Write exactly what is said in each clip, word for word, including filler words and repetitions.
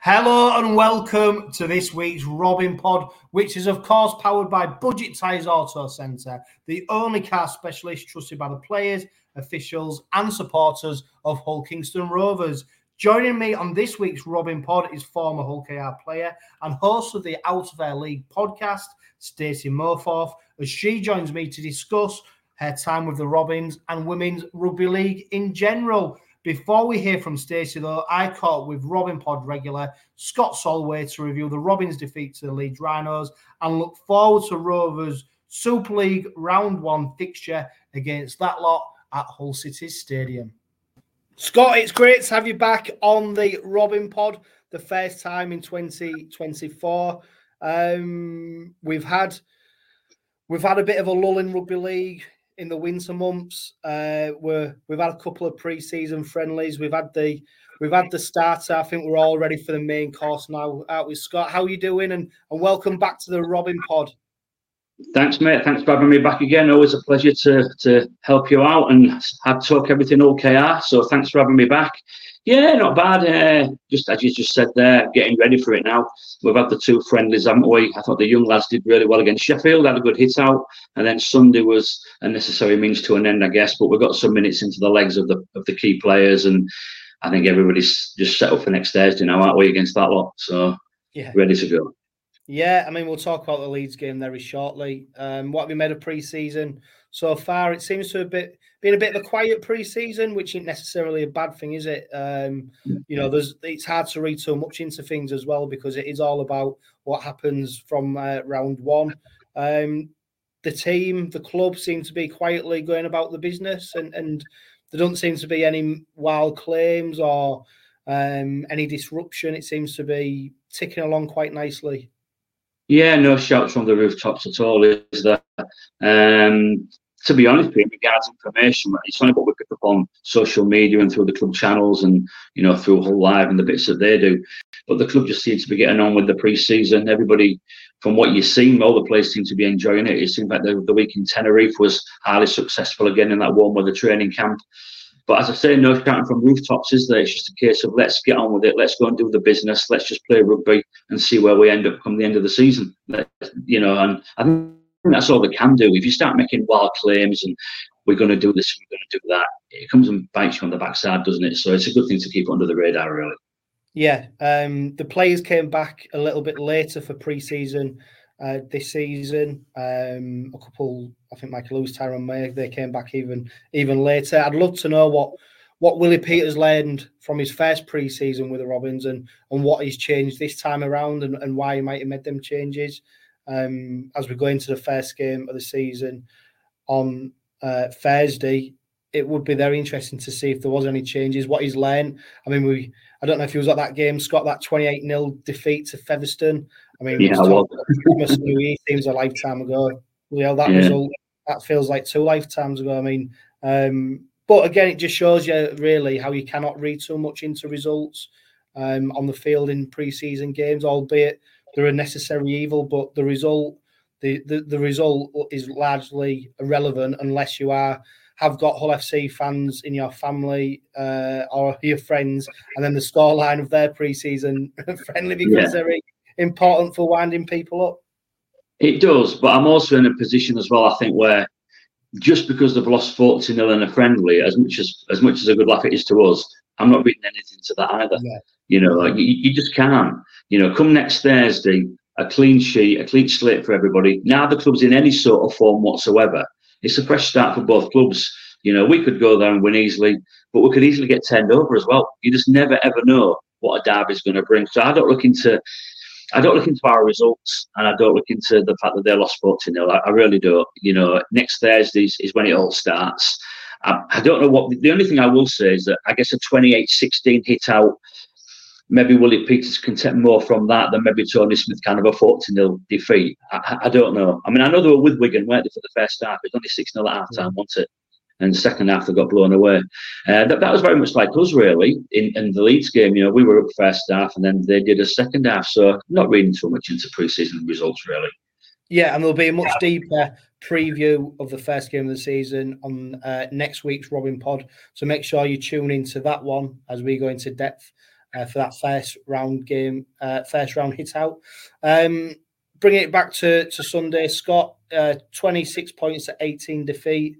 Hello and welcome to this week's Robin Pod, which is of course powered by Budget Tyres Auto Centre, the only car specialist trusted by the players, officials and supporters of Hull Kingston Rovers. Joining me on this week's Robin Pod is former Hull K R player and host of the Out of Air League podcast, Stacey Moforth, as she joins me to discuss her time with the Robins and women's rugby league in general. Before we hear from Stacey, though, I caught with Robin Pod regular Scott Solway to review the Robins' defeat to the Leeds Rhinos and look forward to Rovers' Super League Round one fixture against that lot at Hull City Stadium. Scott, it's great to have you back on the Robin Pod, the first time in twenty twenty-four. Um, we've had we've had a bit of a lull in rugby league in the winter months. Uh, we're, we've had a couple of pre-season friendlies. We've had the we've had the starter. I think we're all ready for the main course now. Out with Scott. How are you doing? And, and welcome back to the Robin Pod. Thanks, mate. Thanks for having me back again. Always a pleasure to to help you out and have talk everything Hull K R. So thanks for having me back. Yeah, not bad. Uh, just as you just said there, getting ready for it now. We've had the two friendlies, haven't we? I thought the young lads did really well against Sheffield, had a good hit out, and then Sunday was a necessary means to an end, I guess. But we've got some minutes into the legs of the of the key players, and I think everybody's just set up for next Thursday now, aren't we, against that lot? So yeah, ready to go. Yeah, I mean, we'll talk about the Leeds game very shortly. Um, what have you made of pre-season so far? It seems to have been, been a bit of a quiet pre-season, which isn't necessarily a bad thing, is it? Um, you know, there's it's hard to read so much into things as well because it is all about what happens from uh, round one. Um, the team, the club seem to be quietly going about the business and, and there don't seem to be any wild claims or um, any disruption. It seems to be ticking along quite nicely. Yeah, no shouts from the rooftops at all, is there? Um, to be honest with you, in regards to information, it's only what we pick up on social media and through the club channels and, you know, through Hull Live and the bits that they do. But the club just seems to be getting on with the pre-season. Everybody, from what you've seen, all the players seem to be enjoying it. It seems like the, the week in Tenerife was highly successful again in that warm weather training camp. But as I say, no shouting from rooftops, is there? It's just a case of let's get on with it. Let's go and do the business. Let's just play rugby and see where we end up come the end of the season. Let's, you know, and I think that's all they can do. If you start making wild claims and we're going to do this, we're going to do that, it comes and bites you on the backside, doesn't it? So it's a good thing to keep under the radar, really. Yeah, um, the players came back a little bit later for pre-season uh, this season. Um, a couple, I think Michael Lewis, Tyrone May, they came back even even later. I'd love to know what what Willie Peters learned from his first pre-season with the Robins and, and what he's changed this time around and, and why he might have made them changes. Um, as we go into the first game of the season on uh, Thursday, it would be very interesting to see if there was any changes, what he's learned. I mean, we I don't know if he was at that game, Scott, that twenty-eight nil defeat to Featherstone. I mean, yeah, well. it seems a lifetime ago. You know, that yeah. result, that feels like two lifetimes ago. I mean, um, but again, it just shows you really how you cannot read so much into results um, on the field in pre-season games, albeit they're a necessary evil, but the result, the, the, the result is largely irrelevant unless you are have got Hull F C fans in your family uh, or your friends, and then the scoreline of their pre-season friendly because yeah. they're important for winding people up. It does, but I'm also in a position as well, I think, where just because they've lost forty nil in a friendly, as much as as much as a good laugh it is to us, I'm not reading anything to that either. Yeah. You know, like you, you just can't. You know, come next Thursday, a clean sheet, a clean slate for everybody. Now the club's in any sort of form whatsoever. It's a fresh start for both clubs. You know, we could go there and win easily, but we could easily get turned over as well. You just never ever know what a derby's going to bring. So I don't look into, I don't look into our results, and I don't look into the fact that they lost forty nil. I, I really don't. You know, next Thursday is, is when it all starts. I, I don't know what. The only thing I will say is that I guess a twenty-eight sixteen hit out. Maybe Willie Peters can take more from that than maybe Tony Smith kind of a forty nil defeat. I, I don't know. I mean, I know they were with Wigan, weren't they, for the first half? It was only six nil at half time, wasn't it? And the second half they got blown away. Uh, that, that was very much like us, really, in, in the Leeds game. You know, we were up first half and then they did a second half. So not reading too much into pre-season results, really. Yeah, and there'll be a much deeper preview of the first game of the season on uh, next week's Robin Pod. So make sure you tune into that one as we go into depth uh, for that first round game, uh, first round hit out. Um, bringing it back to, to Sunday, Scott, uh, twenty-six points at eighteen defeat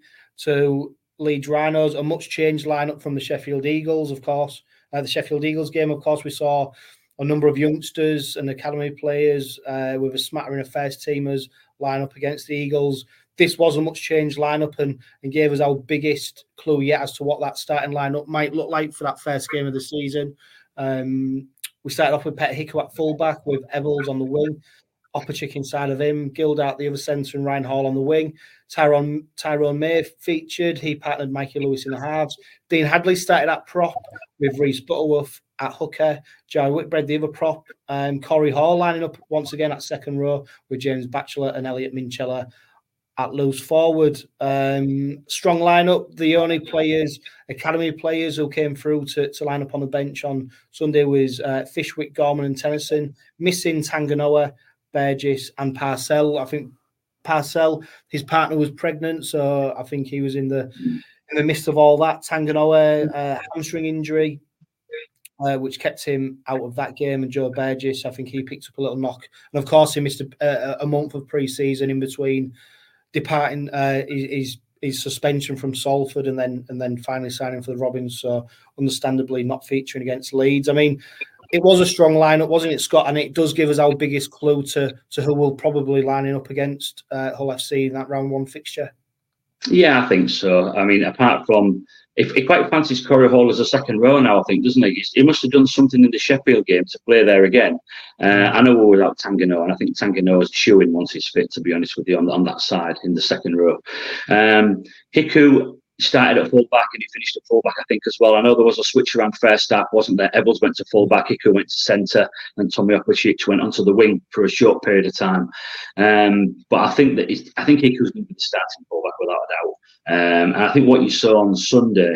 to Leeds Rhinos, a much changed lineup from the Sheffield Eagles, of course. Uh, the Sheffield Eagles game, of course, we saw a number of youngsters and academy players uh, with a smattering of first teamers line up against the Eagles. This was a much changed lineup and, and gave us our biggest clue yet as to what that starting lineup might look like for that first game of the season. Um, we started off with Pet Hickey at fullback, with Eccles on the wing, Opachik inside of him, Gildat the other centre, and Ryan Hall on the wing. Tyrone Tyrone May featured. He partnered Mikey Lewis in the halves. Dean Hadley started at prop with Reece Butterworth at hooker, Joe Whitbread the other prop, um, Corey Hall lining up once again at second row with James Batchelor and Elliot Minchella at loose forward. Um, strong lineup. The only players, academy players who came through to, to line up on the bench on Sunday was uh, Fishwick, Gorman and Tennyson. Missing Tanganoa, Burgess and Parcell. I think Parcell, his partner was pregnant, so I think he was in the in the midst of all that. Tanganoa, uh, hamstring injury, uh, which kept him out of that game. And Joe Burgess, I think he picked up a little knock. And of course, he missed a, a, a month of pre-season in between departing uh, his, his suspension from Salford and then and then finally signing for the Robins. So understandably not featuring against Leeds. I mean, it was a strong lineup, wasn't it, Scott? And it does give us our biggest clue to, to who we'll probably lining up against uh, Hull F C in that round one fixture. Yeah, I think so. I mean, apart from, if he quite fancies Corey Hall as a second row now, I think, doesn't he? He must have done something in the Sheffield game to play there again. Uh, I know we're without Tanganoa, and I think Tanganoa is chewing once he's fit, to be honest with you, on, on that side in the second row. Um, Hiku started at full-back and he finished at full-back, I think, as well. I know there was a switch around first half, wasn't there? Eccles went to full-back, Hiku went to centre, and Tommy Opachik went onto the wing for a short period of time. Um, but I think that he's, I think Hiku's going to be the starting full-back without a doubt. Um, and I think what you saw on Sunday,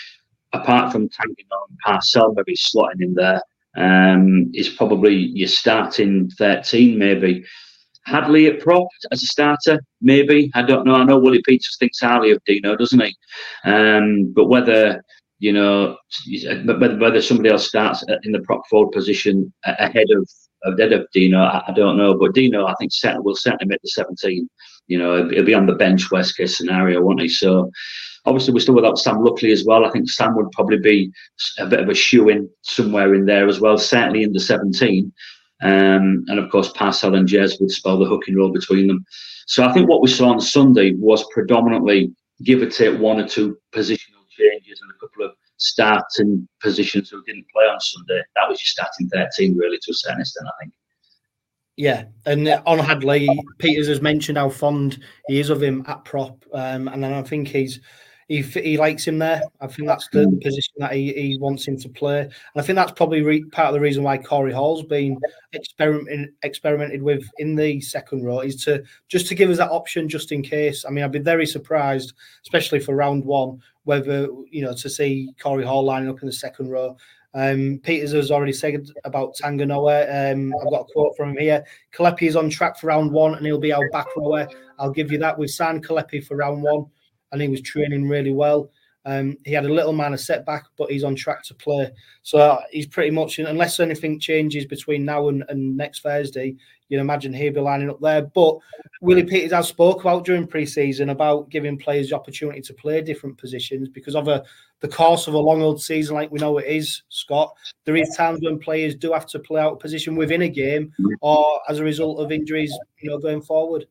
apart from Tanganoa and Parcell maybe slotting in there, um, is probably your starting thirteen, maybe. Hadley at prop as a starter, maybe. I don't know. I know Willie Peters thinks highly of Dino, doesn't he? Um, but whether, you know, whether, whether somebody else starts in the prop forward position ahead of ahead of Dino, I, I don't know. But Dino, I think, will certainly make the seventeen. You know, he'll be on the bench, worst case scenario, won't he? So, obviously, we're still without Sam Luckley as well. I think Sam would probably be a bit of a shoe-in somewhere in there as well, certainly in the seventeen. Um, and of course, Parcell and Jez would spell the hooking role between them. So I think what we saw on Sunday was predominantly give or take one or two positional changes and a couple of starting positions who didn't play on Sunday. That was your starting thirteen, really, to a certain extent, I think. Yeah, and on Hadley, Peters has mentioned how fond he is of him at prop, um, and then I think he's he he likes him there. I think that's the, the position that he, he wants him to play, and I think that's probably re- part of the reason why Corey Hall's been experimented experimented with in the second row, is to just to give us that option just in case. I mean, I'd be very surprised, especially for round one, whether you know to see Corey Hall lining up in the second row. Um, Peters has already said about Tanganoa. Um, I've got a quote from him here. Kalepi is on track for round one and he'll be our back rower. I'll give you that. We've signed Kalepi for round one and he was training really well. Um, he had a little minor setback, but he's on track to play. So uh, he's pretty much, unless anything changes between now and, and next Thursday, you'd imagine he'll be lining up there. But Willie Peters has spoke about during pre-season about giving players the opportunity to play different positions because of a, the course of a long old season like we know it is, Scott. There is times when players do have to play out a position within a game or as a result of injuries, you know, going forward.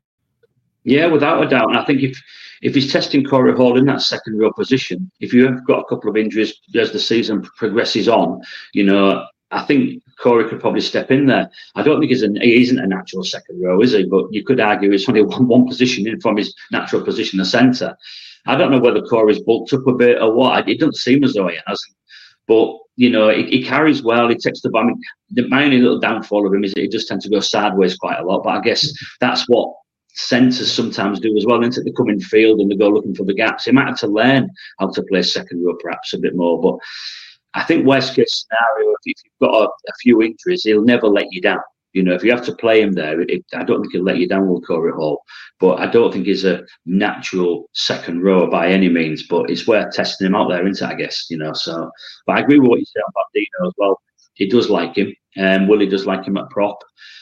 Yeah, without a doubt. And I think if if he's testing Corey Hall in that second row position, if you have got a couple of injuries as the season progresses on, you know, I think Corey could probably step in there. I don't think he's an, he isn't a natural second row, is he? But you could argue it's only one, one position in from his natural position, the centre. I don't know whether Corey's bulked up a bit or what. It doesn't seem as though he hasn't. But, you know, he, he carries well. He takes the ball. I mean, the only little downfall of him is that he does tend to go sideways quite a lot. But I guess that's what centres sometimes do as well, isn't it? They come in field and they go looking for the gaps. He might have to learn how to play second row perhaps a bit more. But I think worst case scenario, if you've got a, a few injuries, he'll never let you down. You know, if you have to play him there, it, I don't think he'll let you down with Corey Hall. But I don't think he's a natural second row by any means. But it's worth testing him out there, isn't it, I guess, you know. So, but I agree with what you said about Dino as well. He does like him. Um, Willie does like him at prop.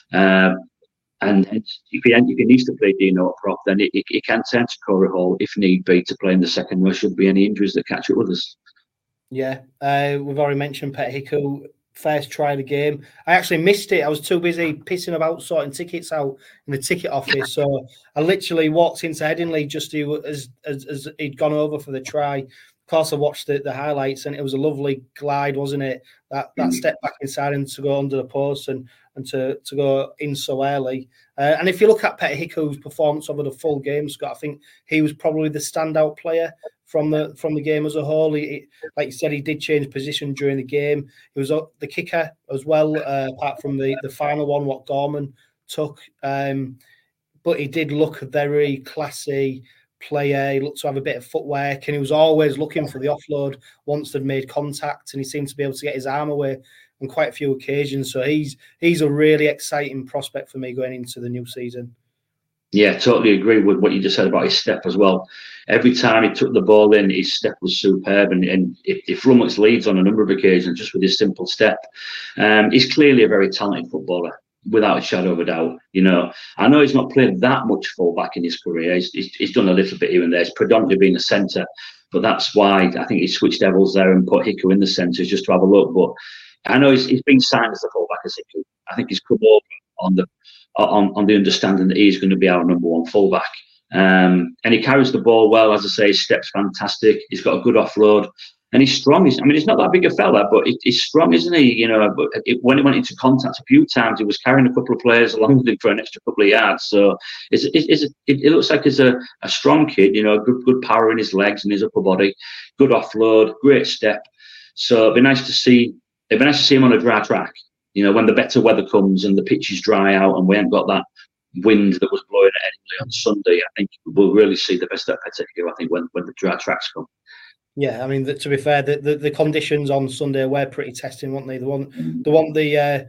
Um, and if he, if he needs to play Dino at prop, then it, it, it can turn to Corey Hall, if need be, to play in the second row should be any injuries that catch up with us. Yeah, uh, we've already mentioned Petr first try of the game. I actually missed it. I was too busy pissing about sorting tickets out in the ticket office. So I literally walked into Headingley just as, as, as he'd gone over for the try. Of course, I watched the, the highlights, and it was a lovely glide, wasn't it? That that step back inside and to go under the post and, and to, to go in so early. Uh, and if you look at Petr performance over the full game, Scott, I think he was probably the standout player from the from the game as a whole. He, like you said, he did change position during the game. He was the kicker as well, uh, apart from the, the final one, what Gorman took. Um, but he did look a very classy player. He looked to have a bit of footwork, and he was always looking for the offload once they'd made contact, and he seemed to be able to get his arm away on quite a few occasions. So he's he's a really exciting prospect for me going into the new season. Yeah, totally agree with what you just said about his step as well. Every time he took the ball in, his step was superb, and, and it, it flummoxed Leeds on a number of occasions just with his simple step. Um, he's clearly a very talented footballer, without a shadow of a doubt. You know, I know he's not played that much fullback in his career. He's, he's, he's done a little bit here and there. He's predominantly been a centre, but that's why I think he switched Devils there and put Hiku in the centres just to have a look. But I know he's, he's been signed as a fullback as Hiku. I think he's come over on the On, on the understanding that he's going to be our number one fullback. Um, and he carries the ball well, as I say, his step's fantastic. He's got a good offload, and he's strong. He's, I mean, he's not that big a fella, but he, he's strong, isn't he? You know, but it, when he went into contact a few times, he was carrying a couple of players along with him for an extra couple of yards. So it's, it's, it's, it, it looks like he's a, a strong kid, you know, good, good power in his legs and his upper body, good offload, great step. So it'd be nice to see, it'd be nice to see him on a dry track. You know, when the better weather comes and the pitches dry out and we haven't got that wind that was blowing at Headingley on Sunday, I think we'll really see the best of Petr, I think, when, when the dry tracks come. Yeah, I mean, the, to be fair, the, the, the conditions on Sunday were pretty testing, weren't they? The one, the one, the uh,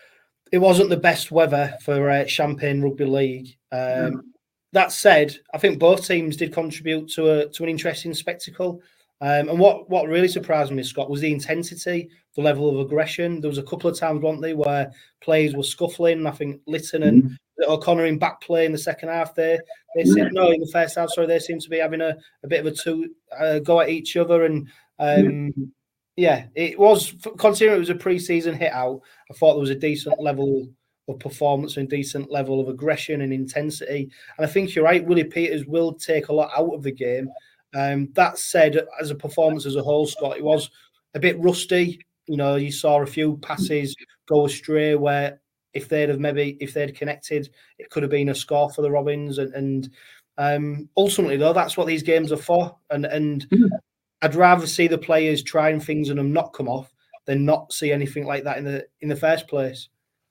it wasn't the best weather for uh, Champagne Rugby League. Um, mm. That said, I think both teams did contribute to a to an interesting spectacle. Um, and what, what really surprised me, Scott, was the intensity, the level of aggression. There was a couple of times, weren't they, where players were scuffling. I think Litton and mm-hmm. O'Connor in back play in the second half there. They seem, no, in the first half, sorry, they seem to be having a, a bit of a two uh, go at each other. And um, yeah. yeah, it was, considering it was a pre-season hit out, I thought there was a decent level of performance and decent level of aggression and intensity. And I think you're right, Willie Peters will take a lot out of the game. Um, that said, as a performance as a whole, Scott, it was a bit rusty. You know, you saw a few passes go astray where if they'd have maybe if they'd connected, it could have been a score for the Robins. And, and um, ultimately, though, that's what these games are for. And and mm-hmm. I'd rather see the players trying things and them not come off than not see anything like that in the in the first place.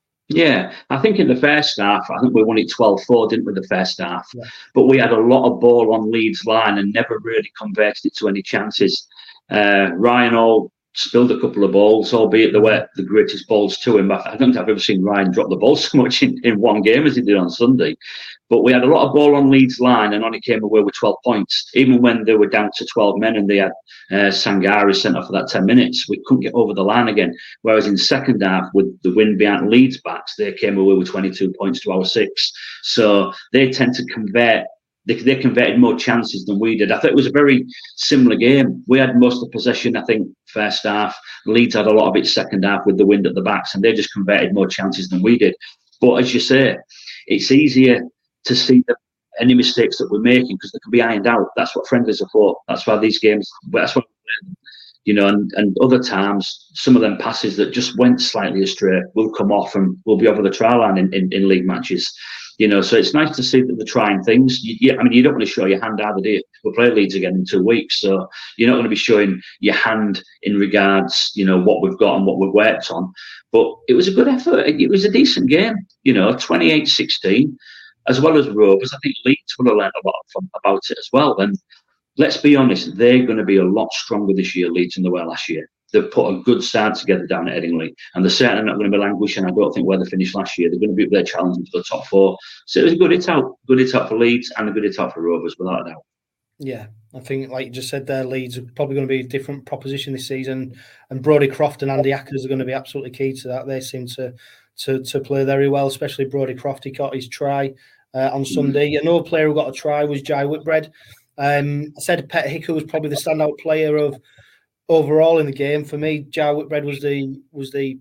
Yeah, I think in the first half, I think we won it twelve four, didn't we, the first half? Yeah. But we had a lot of ball on Leeds' line and never really converted it to any chances. Uh, Ryan Hall spilled a couple of balls, albeit they were the greatest balls to him. I don't think I've ever seen Ryan drop the ball so much in, in one game as he did on Sunday. But we had a lot of ball on Leeds' line and only came away with twelve points. Even when they were down to twelve men and they had uh, Sangari sent off for that ten minutes, we couldn't get over the line again. Whereas in the second half, with the wind behind Leeds' backs, they came away with twenty-two points to our six. So they tend to convert. They, they converted more chances than we did. I thought it was a very similar game. We had most of the possession, I think, first half. Leeds had a lot of it second half with the wind at the backs, and they just converted more chances than we did. But as you say, it's easier to see the, any mistakes that we're making because they can be ironed out. That's what friendlies are for. That's why these games, that's what we're playing. You know, and, and other times, some of them passes that just went slightly astray will come off and will be over the try line in, in, in league matches. You know, so it's nice to see that they're trying things. You, you, I mean, you don't want to show your hand either, do you? We'll play Leeds again in two weeks, so you're not going to be showing your hand in regards, you know, what we've got and what we've worked on. But it was a good effort. It was a decent game, you know, twenty-eight sixteen, as well as Rovers. I think Leeds will have learned a lot about it as well. And let's be honest, they're going to be a lot stronger this year, Leeds, than they were last year. they've put a good side together down at Headingley, and they're certainly not going to be languishing. I don't think where they finished last year. They're going to be up there challenging for the top four. So it was a good hit out, good hit out for Leeds and a good hit out for Rovers, without a doubt. Yeah, I think, like you just said there, Leeds are probably going to be a different proposition this season, and Brodie Croft and Andy Ackers are going to be absolutely key to that. They seem to to, to play very well, especially Brodie Croft. He got his try uh, on Sunday. Mm-hmm. Another player who got a try was Jai Whitbread. Um, I said Pet Hicker was probably the standout player of overall in the game. For me, Jai Whitbread was the was the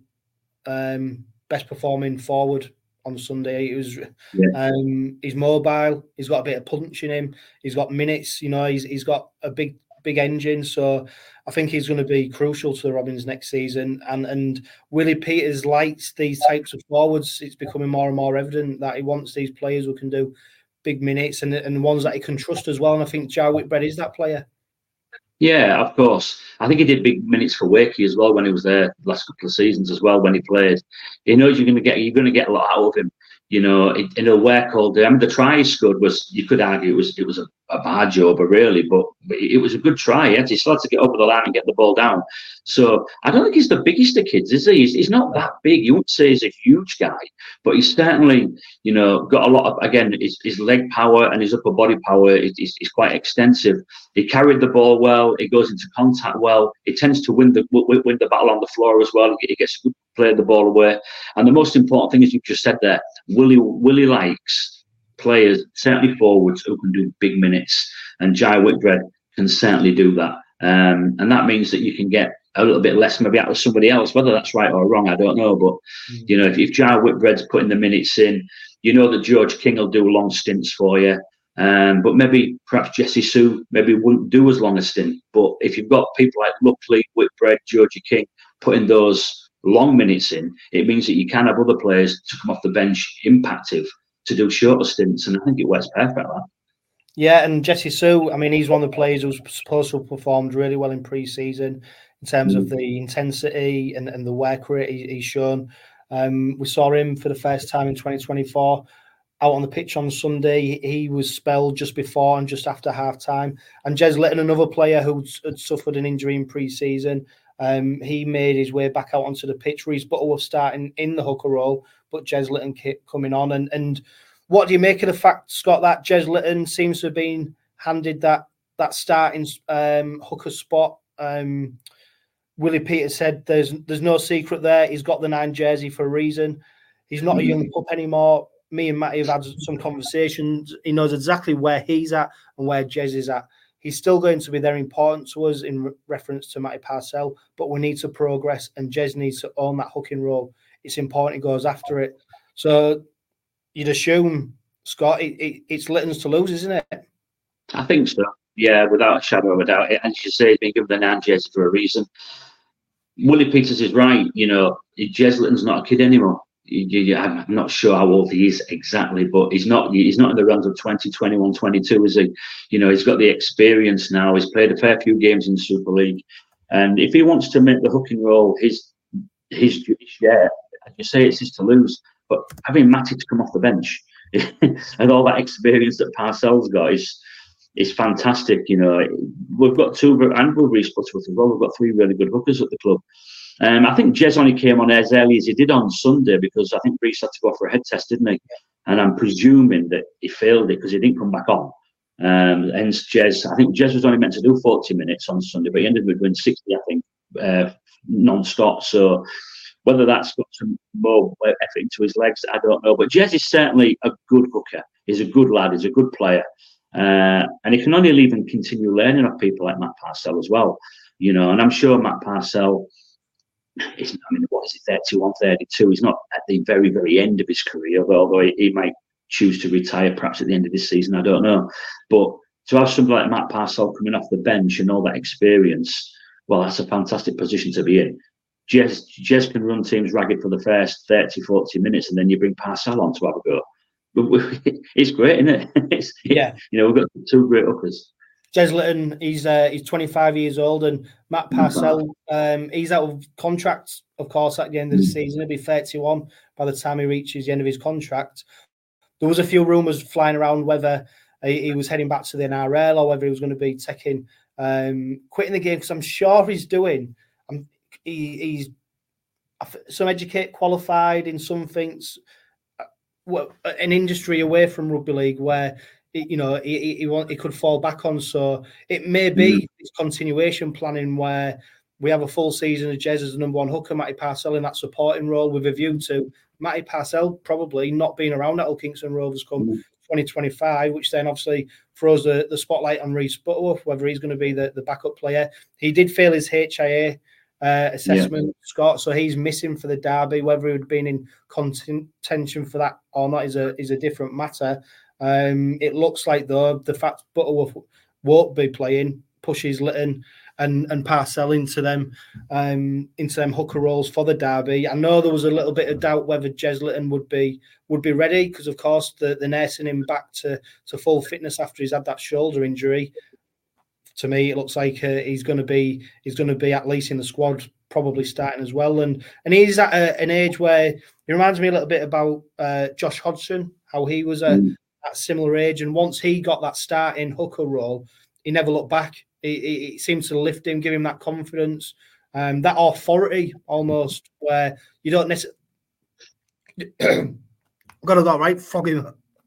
um, best performing forward on Sunday. It was yeah. um, he's mobile. He's got a bit of punch in him. He's got minutes. You know, he's he's got a big big engine. So I think he's going to be crucial to the Robins next season. And and Willie Peters likes these types of forwards. It's becoming more and more evident that he wants these players who can do big minutes and and ones that he can trust as well. And I think Jai Whitbread is that player. Yeah, of course. I think he did big minutes for Wakey as well when he was there the last couple of seasons as well. When he played, he knows you're going to get you're going to get a lot out of him. You know, in a work all day. I mean, the try he scored was, you could argue it was it was a, a bad job, really, but it was a good try. He still had to get over the line and get the ball down. So I don't think he's the biggest of kids, is he? He's, he's not that big. You wouldn't say he's a huge guy, but he's certainly, you know, got a lot of, again, his, his leg power and his upper body power is, is, is quite extensive. He carried the ball well. He goes into contact well. He tends to win the win the battle on the floor as well. He gets a good play the ball away. And the most important thing is, you just said there, Willie Willie likes players, certainly forwards, who can do big minutes, and Jai Whitbread can certainly do that. Um, and that means that you can get a little bit less maybe out of somebody else. Whether that's right or wrong, I don't know. But mm. you know, if, if Jai Whitbread's putting the minutes in, you know that George King will do long stints for you. Um, but maybe perhaps Jesse Sue maybe wouldn't do as long a stint. But if you've got people like Luckley, Whitbread, Georgie King putting those long minutes in, it means that you can have other players to come off the bench impactive to do shorter stints, and I think it works perfect. That. Yeah, and Jesse Sue, I mean, he's one of the players who's supposed to have performed really well in pre-season in terms mm. of the intensity and, and the work rate he, he's shown. Um, we saw him for the first time in twenty twenty-four out on the pitch on Sunday. He was spelled just before and just after half-time. And Jez Litton, another player who had suffered an injury in pre-season, Um, he made his way back out onto the pitch. Reece Butterworth starting in the hooker role, but Jez Litton coming on. And and what do you make of the fact, Scott, that Jez Litton seems to have been handed that that starting um, hooker spot? Um, Willie Peters said there's there's no secret there. He's got the nine jersey for a reason. He's not a young pup anymore. Me and Matty have had some conversations. He knows exactly where he's at and where Jez is at. He's still going to be very important to us in re- reference to Matty Parcell, but we need to progress, and Jez needs to own that hooking role. It's important he goes after it. So you'd assume, Scott, it, it, it's Litton's to lose, isn't it? I think so. Yeah, without a shadow of a doubt. And as you say, he's been given the nine jersey for a reason. Willie Peters is right. You know, Jez Litton's not a kid anymore. I'm not sure how old he is exactly, but he's not he's not in the realms of twenty, twenty-one, twenty-two, is he? You know, he's got the experience now. He's played a fair few games in Super League. And if he wants to make the hooking role his his share, as you say, it's his to lose. But having Matty to come off the bench and all that experience that Parcell's got is is fantastic. You know, we've got two, and we'll Reece Butterworth as well. We've got three really good hookers at the club. Um, I think Jez only came on as early as he did on Sunday because I think Reece had to go for a head test, didn't he? And I'm presuming that he failed it because he didn't come back on. Um, hence, Jez, I think Jez was only meant to do forty minutes on Sunday, but he ended up doing sixty, I think, uh, non-stop. So whether that's got some more effort into his legs, I don't know. But Jez is certainly a good hooker. He's a good lad. He's a good player. Uh, and he can only leave and continue learning off people like Matt Parcell as well. You know, and I'm sure Matt Parcell, He's, I mean, what is he, thirty-one, thirty-two? He's not at the very, very end of his career, although he, he might choose to retire perhaps at the end of this season, I don't know. But to have somebody like Matt Parcell coming off the bench and all that experience, well, that's a fantastic position to be in. Jez, Jez can run teams ragged for the first thirty, forty minutes, and then you bring Parcell on to have a go. It's great, isn't it? It's, yeah. You know, we've got two great hookers. Jez Litton, he's uh, he's twenty-five years old, and Matt Parcell, um, he's out of contract, of course, at the end of the season. He'll be thirty-one by the time he reaches the end of his contract. There was a few rumours flying around whether he, he was heading back to the N R L or whether he was going to be taking um, quitting the game, because I'm sure he's doing. I'm he, he's some educate qualified in some things. Well, an industry away from rugby league where you know he he, want, he could fall back on. So it may be mm. this continuation planning where we have a full season of Jez as the number one hooker, Matty Parcell in that supporting role with a view to Matty Parcell probably not being around at Hull Kingston Rovers come mm. twenty twenty-five, which then obviously throws the, the spotlight on Reece Butterworth, whether he's going to be the, the backup player. He did fail his H I A uh, assessment, yeah. Scott, so he's missing for the derby. Whether he would have been in contention for that or not is a is a different matter. Um, it looks like, though, the fact Butterworth won't be playing pushes Litton and and Parcell into them um, into them hooker roles for the derby. I know there was a little bit of doubt whether Jez Litton would be would be ready because, of course, the, the nursing him back to, to full fitness after he's had that shoulder injury. To me, it looks like uh, he's going to be he's going to be at least in the squad, probably starting as well. And and he's at a, an age where he reminds me a little bit about uh, Josh Hodgson, how he was a, mm. at a similar age. And once he got that starting hooker role, he never looked back. It, it, it seems to lift him, give him that confidence, um, that authority almost, where you don't necessarily. Got it all right, foggy.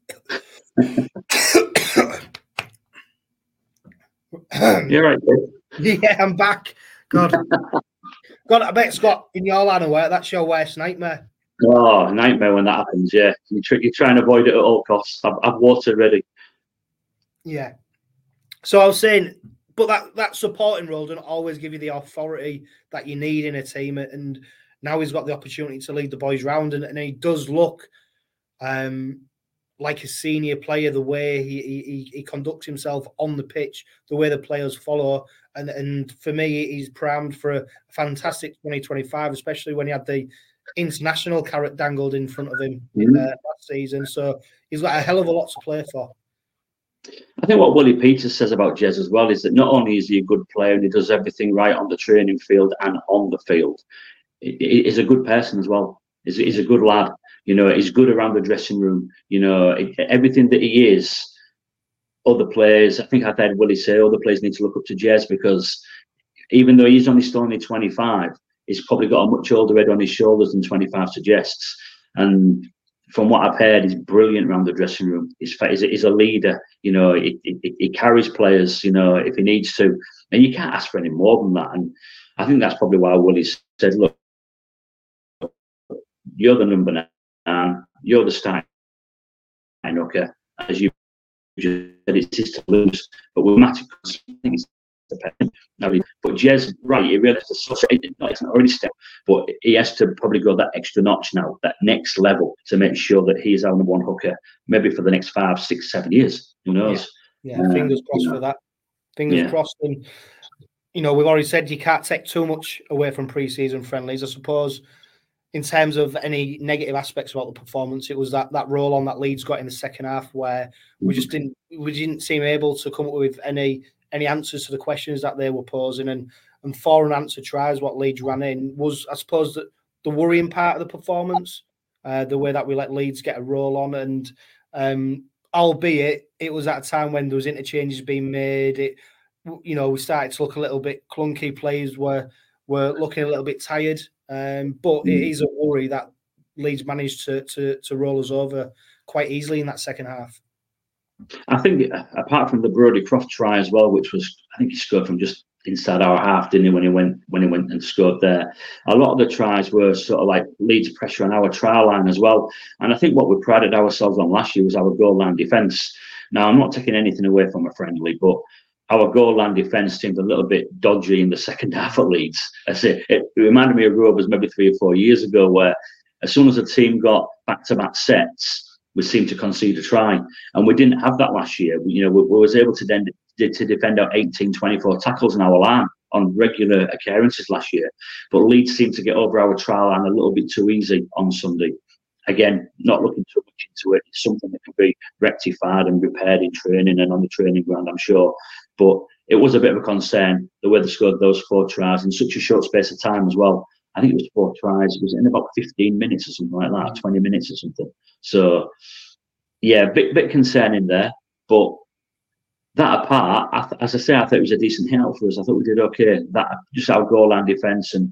You're right. Yeah, I'm back. God, God, I bet Scott, in your line of work, that's your worst nightmare. Oh, nightmare when that happens. Yeah, you try, you try and avoid it at all costs. I've, I've water ready. Yeah. So I was saying, but that that supporting role doesn't always give you the authority that you need in a team, and now he's got the opportunity to lead the boys round, and, and he does look um, like a senior player. The way he, he he conducts himself on the pitch, the way the players follow, and and for me, he's primed for a fantastic twenty twenty-five, especially when he had the international carrot dangled in front of him mm-hmm. uh, last season. So he's got a hell of a lot to play for. I think what Willie Peters says about Jez as well is that not only is he a good player and he does everything right on the training field and on the field, he's a good person as well. He's, he's a good lad. You know, he's good around the dressing room. You know, everything that he is, other players, I think I've heard Willie say, other players need to look up to Jez because even though he's only still only twenty-five, he's probably got a much older head on his shoulders than twenty-five suggests. And from what I've heard, he's brilliant around the dressing room. He's, he's a leader. You know, he, he, he carries players, you know, if he needs to. And you can't ask for any more than that. And I think that's probably why Willie said, look, you're the number nine, you're the starting hooker. As you just said, it's his to lose. But with Matty, things dependent. But Jez, right, he really has to, so no, it's not already step, but he has to probably go that extra notch now, that next level to make sure that he's our number one hooker, maybe for the next five, six, seven years. Who knows? Yeah, yeah. Uh, fingers crossed you know. for that. Fingers yeah. crossed. And, you know, we've already said you can't take too much away from pre-season friendlies. I suppose in terms of any negative aspects about the performance, it was that that roll on that Leeds got in the second half where mm-hmm. we just didn't we didn't seem able to come up with any any answers to the questions that they were posing, and and four unanswered tries what Leeds ran in was, I suppose, the, the worrying part of the performance, uh, the way that we let Leeds get a roll on, and um, albeit it was at a time when there was interchanges being made, it you know we started to look a little bit clunky. Players were were looking a little bit tired, um, but it is a worry that Leeds managed to to to roll us over quite easily in that second half. I think apart from the Brodie Croft try as well, which was I think he scored from just inside our half, didn't he? When he went when he went and scored there, a lot of the tries were sort of like Leeds pressure on our try line as well. And I think what we prided ourselves on last year was our goal line defence. Now I'm not taking anything away from a friendly, but our goal line defence seemed a little bit dodgy in the second half at Leeds. I say it reminded me of Rovers maybe three or four years ago, where as soon as a team got back-to-back sets, we seemed to concede a try, and we didn't have that last year. We, you know, we, we was able to then to defend out eighteen, twenty-four tackles in our line on regular occurrences last year. But Leeds seemed to get over our try line a little bit too easy on Sunday. Again, not looking too much into it. It's something that can be rectified and repaired in training and on the training ground, I'm sure. But it was a bit of a concern the way they scored those four tries in such a short space of time as well. I think it was four tries. It was in about fifteen minutes or something like that, twenty minutes or something. So, yeah, bit bit concerning there. But that apart, I th- as I say, I thought it was a decent hit out for us. I thought we did okay. That just our goal line defence and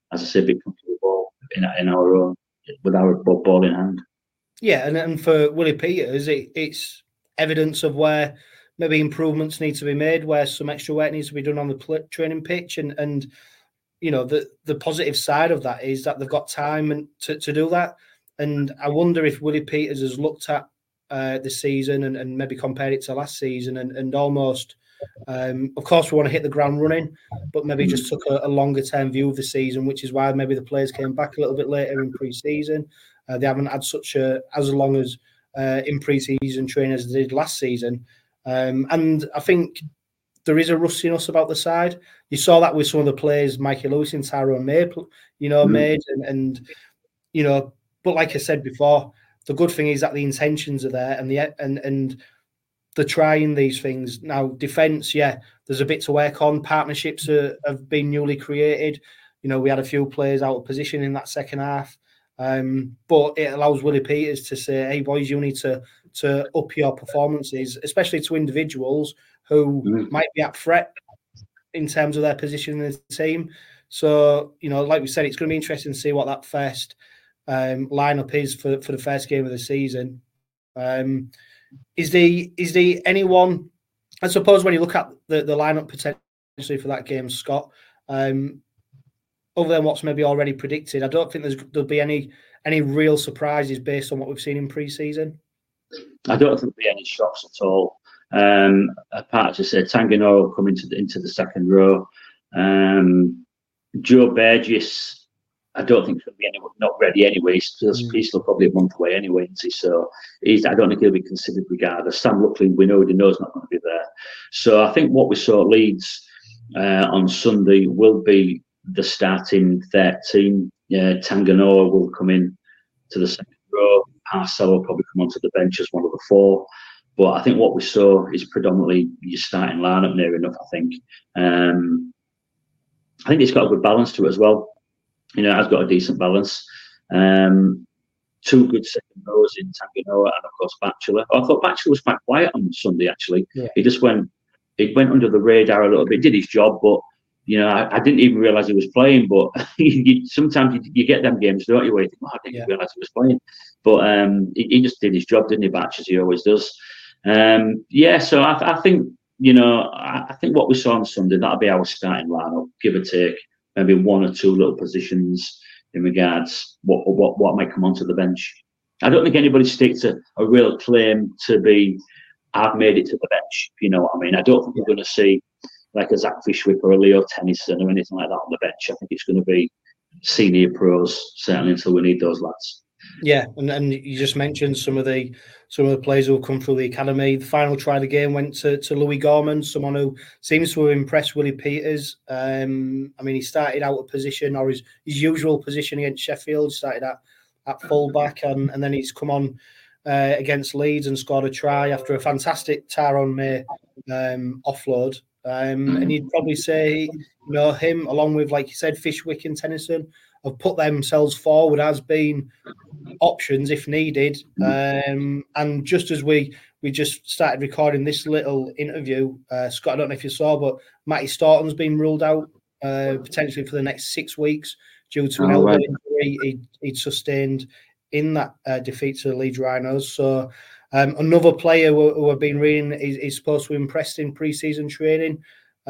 as I say, be comfortable ball in in our own with our ball in hand. Yeah, and, and for Willie Peters, it, it's evidence of where maybe improvements need to be made, where some extra work needs to be done on the pl- training pitch, and and you know the the positive side of that is that they've got time and to, to do that. And I wonder if Willie Peters has looked at uh, the season and, and maybe compared it to last season and, and almost, um, of course, we want to hit the ground running, but maybe just took a, a longer term view of the season, which is why maybe the players came back a little bit later in pre-season. Uh, they haven't had such a as long as uh, in pre-season training as they did last season. Um, and I think there is a rustiness about the side. You saw that with some of the players, Mikey Lewis and Tyrone May, you know, mm. made and, and you know, but like I said before, the good thing is that the intentions are there and the and and they're trying these things. Now, defence, yeah, there's a bit to work on. Partnerships are, have been newly created. You know, we had a few players out of position in that second half. Um, but it allows Willie Peters to say, hey, boys, you need to to up your performances, especially to individuals who mm. might be at threat in terms of their position in the team. So, you know, like we said, it's going to be interesting to see what that first um, lineup is for, for the first game of the season. Um, is the is the anyone, I suppose, when you look at the, the lineup potentially for that game, Scott, um, other than what's maybe already predicted, I don't think there's there'll be any any real surprises based on what we've seen in pre-season. I don't think there'll be any shocks at all. Um, apart to say, Tanganoro will come into the, into the second row. Um, Joe Burgess, I don't think he'll be any, not ready anyway. He's, mm. he's still probably a month away anyway, isn't he? So he's, I don't think he'll be considered regardless. Sam Luckley, we know he knows not going to be there. So I think what we saw at Leeds uh, on Sunday will be the starting thirteen. Yeah, Tanganoro will come in to the second row. Parcell will probably come onto the bench as one of the four. But I think what we saw is predominantly your starting lineup near enough, I think. Um, I think it's got a good balance to it as well. You know, it has got a decent balance. Um, two good second rows in Tanganoro and, of course, Batchelor. I thought Batchelor was quite quiet on Sunday, actually. Yeah. He just went he went under the radar a little bit, did his job, but, you know, I, I didn't even realise he was playing. But you, sometimes you, you get them games, don't you, where you think, oh, I didn't yeah. realise he was playing. But um, he, he just did his job, didn't he, Batch, as he always does. Um, yeah, so I, I think, you know, I, I think what we saw on Sunday, that'll be our starting lineup, give or take, maybe one or two little positions in regards what what what might come onto the bench. I don't think anybody sticks a, a real claim to be, I've made it to the bench, if you know what I mean. I don't think we're going to see like a Zach Fishwick or a Leo Tennyson or anything like that on the bench. I think it's going to be senior pros, certainly, until we need those lads. Yeah, and, and you just mentioned some of the some of the players who have come through the academy. The final try of the game went to, to Louis Gorman, someone who seems to have impressed Willie Peters. Um, I mean, he started out of position, or his, his usual position against Sheffield, started at, at full-back, and, and then he's come on uh, against Leeds and scored a try after a fantastic Tyrone May um, offload. Um, and you'd probably say, you know, him, along with, like you said, Fishwick and Tennyson, have put themselves forward as being options if needed. Um, and just as we we just started recording this little interview, uh, Scott, I don't know if you saw, but Matty Staunton's been ruled out uh, potentially for the next six weeks due to an oh, elbow right. injury he'd, he'd sustained in that uh, defeat to the Leeds Rhinos. So um, another player who, who I've been reading is, is supposed to impress in pre-season training.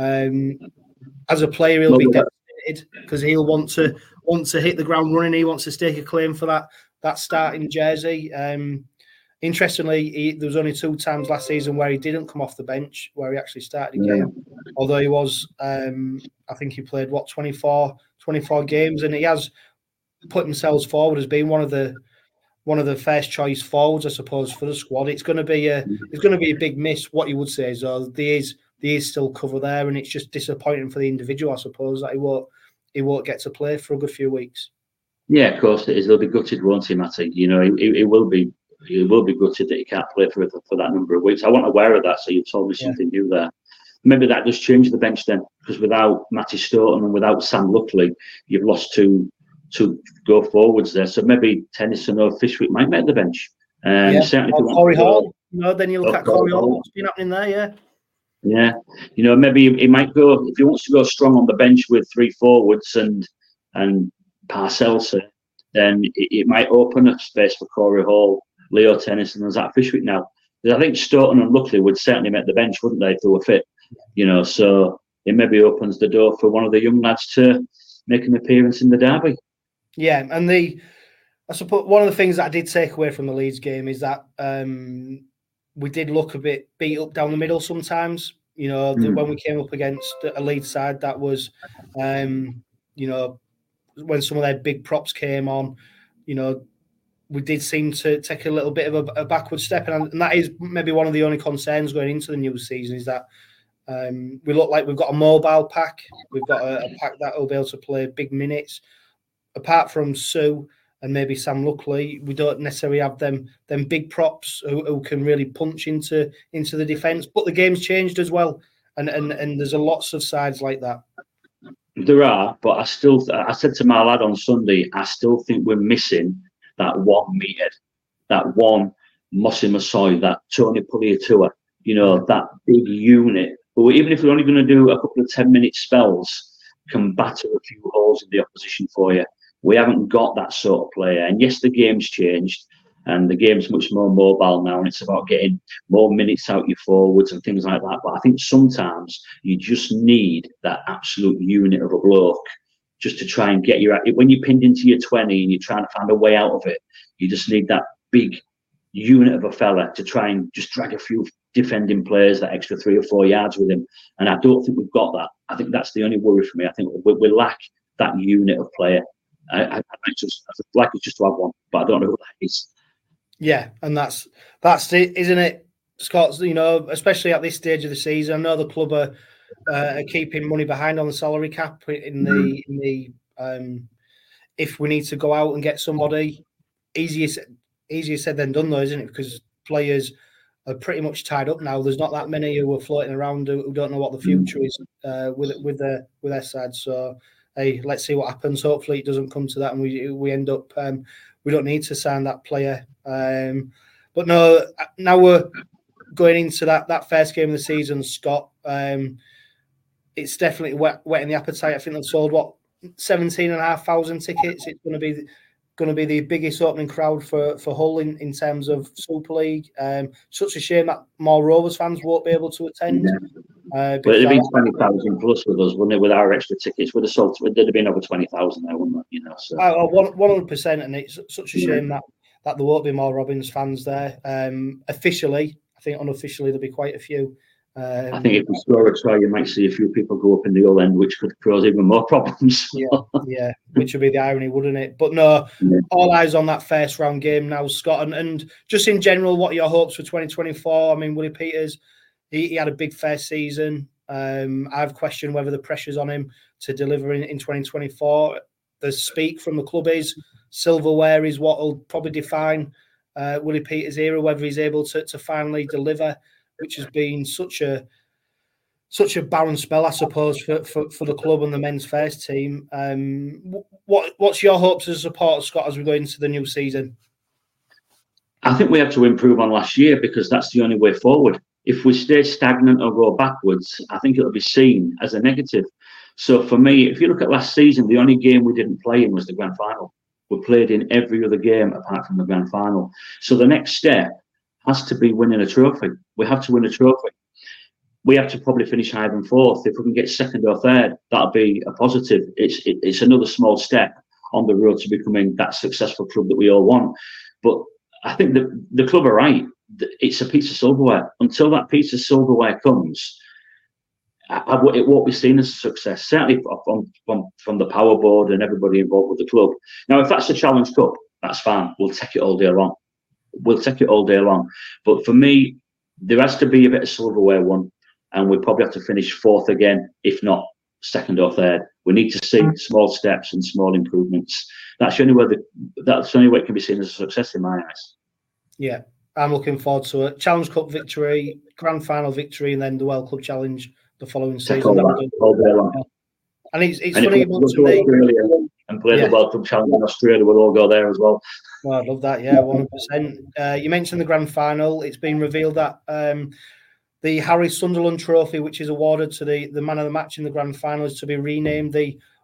Um, as a player, he'll be devastated because he'll want to want to hit the ground running. He wants to stake a claim for that that starting jersey. Um, interestingly, he, there was only two times last season where he didn't come off the bench, where he actually started a yeah. game. Although he was, um, I think he played what twenty-four, twenty-four games, and he has put himself forward as being one of the one of the first choice forwards, I suppose, for the squad. It's going to be a it's going to be a big miss. What you would say is, though, there is there is still cover there, and it's just disappointing for the individual, I suppose, that he won't he won't get to play for a good few weeks. Yeah, of course it is. They'll be gutted, won't he, Matty? You know, it, it will be it will be gutted that he can't play for for that number of weeks. I wasn't aware of that, so you've told me something yeah. new there. Maybe that does change the bench then, because without Matty Staunton and without Sam Luckley, you've lost two to go forwards there. So maybe Tennyson or Fishwick might make the bench. Um, yeah. certainly or Corey Hall. No, then you look at Corey Hall. What's been happening there? Yeah. Yeah, you know, maybe he might go if he wants to go strong on the bench with three forwards and and Parcells, then it, it might open a space for Corey Hall, Leo Tennyson, and Zach Fishwick now. Because I think Stoughton and Luckley would certainly make the bench, wouldn't they, if they were fit? You know, so it maybe opens the door for one of the young lads to make an appearance in the derby. Yeah, and the I suppose one of the things that I did take away from the Leeds game is that um, we did look a bit beat up down the middle sometimes. You know, mm. the, when we came up against a Leeds side that was, um, you know, when some of their big props came on, you know, we did seem to take a little bit of a, a backward step. And, and that is maybe one of the only concerns going into the new season is that um, we look like we've got a mobile pack. We've got a, a pack that will be able to play big minutes. Apart from Sue and maybe Sam Luckley, we don't necessarily have them them big props who, who can really punch into into the defence. But the game's changed as well, and and and there's a lots of sides like that. There are, but I still I said to my lad on Sunday, I still think we're missing that one meathead, that one Mossy Massoy, that Tony Pugliatua, you know, that big unit. But even if we're only going to do a couple of ten minute spells, can batter a few holes in the opposition for you. We haven't got that sort of player. And yes, the game's changed and the game's much more mobile now, and it's about getting more minutes out your forwards and things like that. But I think sometimes you just need that absolute unit of a bloke just to try and get you out. When you're pinned into your twenty and you're trying to find a way out of it, you just need that big unit of a fella to try and just drag a few defending players that extra three or four yards with him. And I don't think we've got that. I think that's the only worry for me. I think we, we lack that unit of player. I, I, I just I'd like it just to have one, but I don't know who that is. Yeah, and that's that's it, isn't it, Scott? You know, especially at this stage of the season, I know the club are, uh, are keeping money behind on the salary cap in the in the um, if we need to go out and get somebody, easier easier said than done though, isn't it? Because players are pretty much tied up now. There's not that many who are floating around who, who don't know what the future is uh, with with their with their side. So. Hey, let's see what happens. Hopefully, it doesn't come to that, and we we end up um, we don't need to sign that player. Um, but no, now we're going into that that first game of the season, Scott. Um, it's definitely wet, wetting the appetite. I think they've sold what seventeen and a half thousand tickets. It's going to be going to be the biggest opening crowd for for Hull in, in terms of Super League. Um, such a shame that more Rovers fans won't be able to attend. Uh, but it'd have been twenty thousand plus with us, wouldn't it? With our extra tickets, with the sold, there'd have been over twenty thousand there, wouldn't it? You know, so uh, one hundred percent, and it's such a shame that that there won't be more Robins fans there. Um, officially, I think unofficially there'll be quite a few. Um, I think if we score a try, you might see a few people go up in the Hull end, which could cause even more problems. yeah, yeah, which would be the irony, wouldn't it? But no, yeah. All eyes on that first round game now, Scott, and, and just in general, what are your hopes for twenty twenty-four? I mean, Willie Peters. He, he had a big first season. Um, I've questioned whether the pressure's on him to deliver in, in twenty twenty-four. The speak from the club is silverware is what will probably define uh, Willie Peters' era, whether he's able to, to finally deliver, which has been such a such a barren spell, I suppose, for, for, for the club and the men's first team. Um, what What's your hopes as a supporter, Scott, as we go into the new season? I think we have to improve on last year because that's the only way forward. If we stay stagnant or go backwards, I think it'll be seen as a negative. So for me, if you look at last season, the only game we didn't play in was the grand final. We played in every other game apart from the grand final. So the next step has to be winning a trophy. We have to win a trophy. We have to probably finish higher than fourth. If we can get second or third, that'll be a positive. It's it, it's another small step on the road to becoming that successful club that we all want. But I think the the club are right. It's a piece of silverware. Until that piece of silverware comes, I, I, it won't be seen as a success. Certainly from, from from the power board and everybody involved with the club. Now, if that's the Challenge Cup, that's fine. We'll take it all day long. We'll take it all day long. But for me, there has to be a bit of silverware won, and we probably have to finish fourth again, if not second or third. We need to see small steps and small improvements. That's the only way the, that's the only way it can be seen as a success in my eyes. Yeah. I'm looking forward to a Challenge Cup victory, Grand Final victory, and then the World Club Challenge the following season. All that, all day long. And it's, it's and funny if we go to Australia and play yeah. the World Club Challenge in Australia, we'll all go there as well. Well, I love that, yeah, one hundred percent. Uh, you mentioned the Grand Final. It's been revealed that um, the Harry Sunderland Trophy, which is awarded to the, the man of the match in the Grand Final, is to be renamed the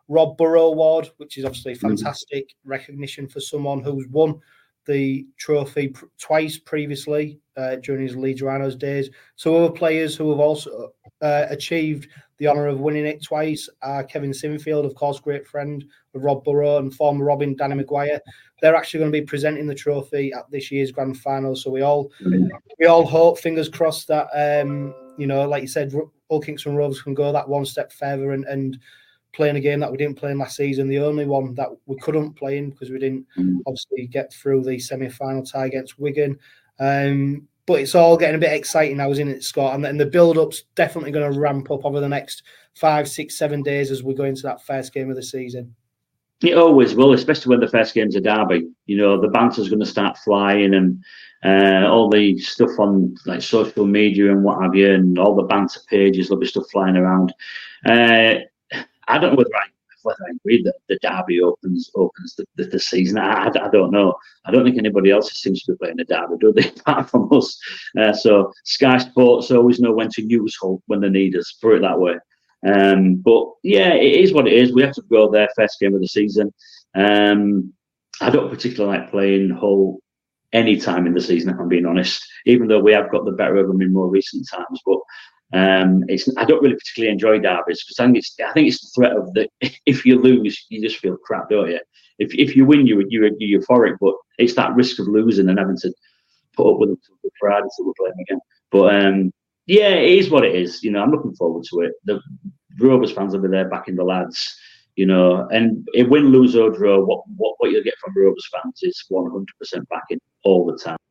Rob Burrow Award, which is obviously fantastic mm-hmm. recognition for someone who's won the trophy pr- twice previously uh, during his Leeds Rhinos days. So other players who have also uh, achieved the honour of winning it twice are Kevin Sinfield, of course, great friend of Rob Burrow, and former Robin, Danny Maguire. They're actually going to be presenting the trophy at this year's grand final. So we all we all hope, fingers crossed, that um, you know, like you said, Hull Kingston Rovers can go that one step further and, and playing a game that we didn't play in last season, the only one that we couldn't play in because we didn't obviously get through the semi-final tie against Wigan. Um, but it's all getting a bit exciting now, isn't it, Scott? And, and the build-up's definitely going to ramp up over the next five, six, seven days as we go into that first game of the season. It always will, especially when the first game's a derby. You know, the banter's going to start flying, and uh, all the stuff on like social media and what have you, and all the banter pages, there'll be stuff flying around. Uh, I don't know whether I, whether I agree that the derby opens opens the, the, the season. I, I, I don't know. I don't think anybody else seems to be playing a derby, do they? Apart from us. Uh, so Sky Sports always know when to use Hull when they need us. Put it that way. Um, but yeah, it is what it is. We have to go there first game of the season. Um, I don't particularly like playing Hull any time in the season, if I'm being honest. Even though we have got the better of them in more recent times, but. Um, it's I don't really particularly enjoy derbies because I think it's I think it's the threat of the if you lose you just feel crap, don't you? If if you win you you you're euphoric, but it's that risk of losing and having to put up with them till Friday until we're playing again. But um, yeah, it is what it is. You know, I'm looking forward to it. The Rovers fans will be there backing the lads. You know, and if win, lose or draw, what what what you'll get from Rovers fans is one hundred percent backing all the time.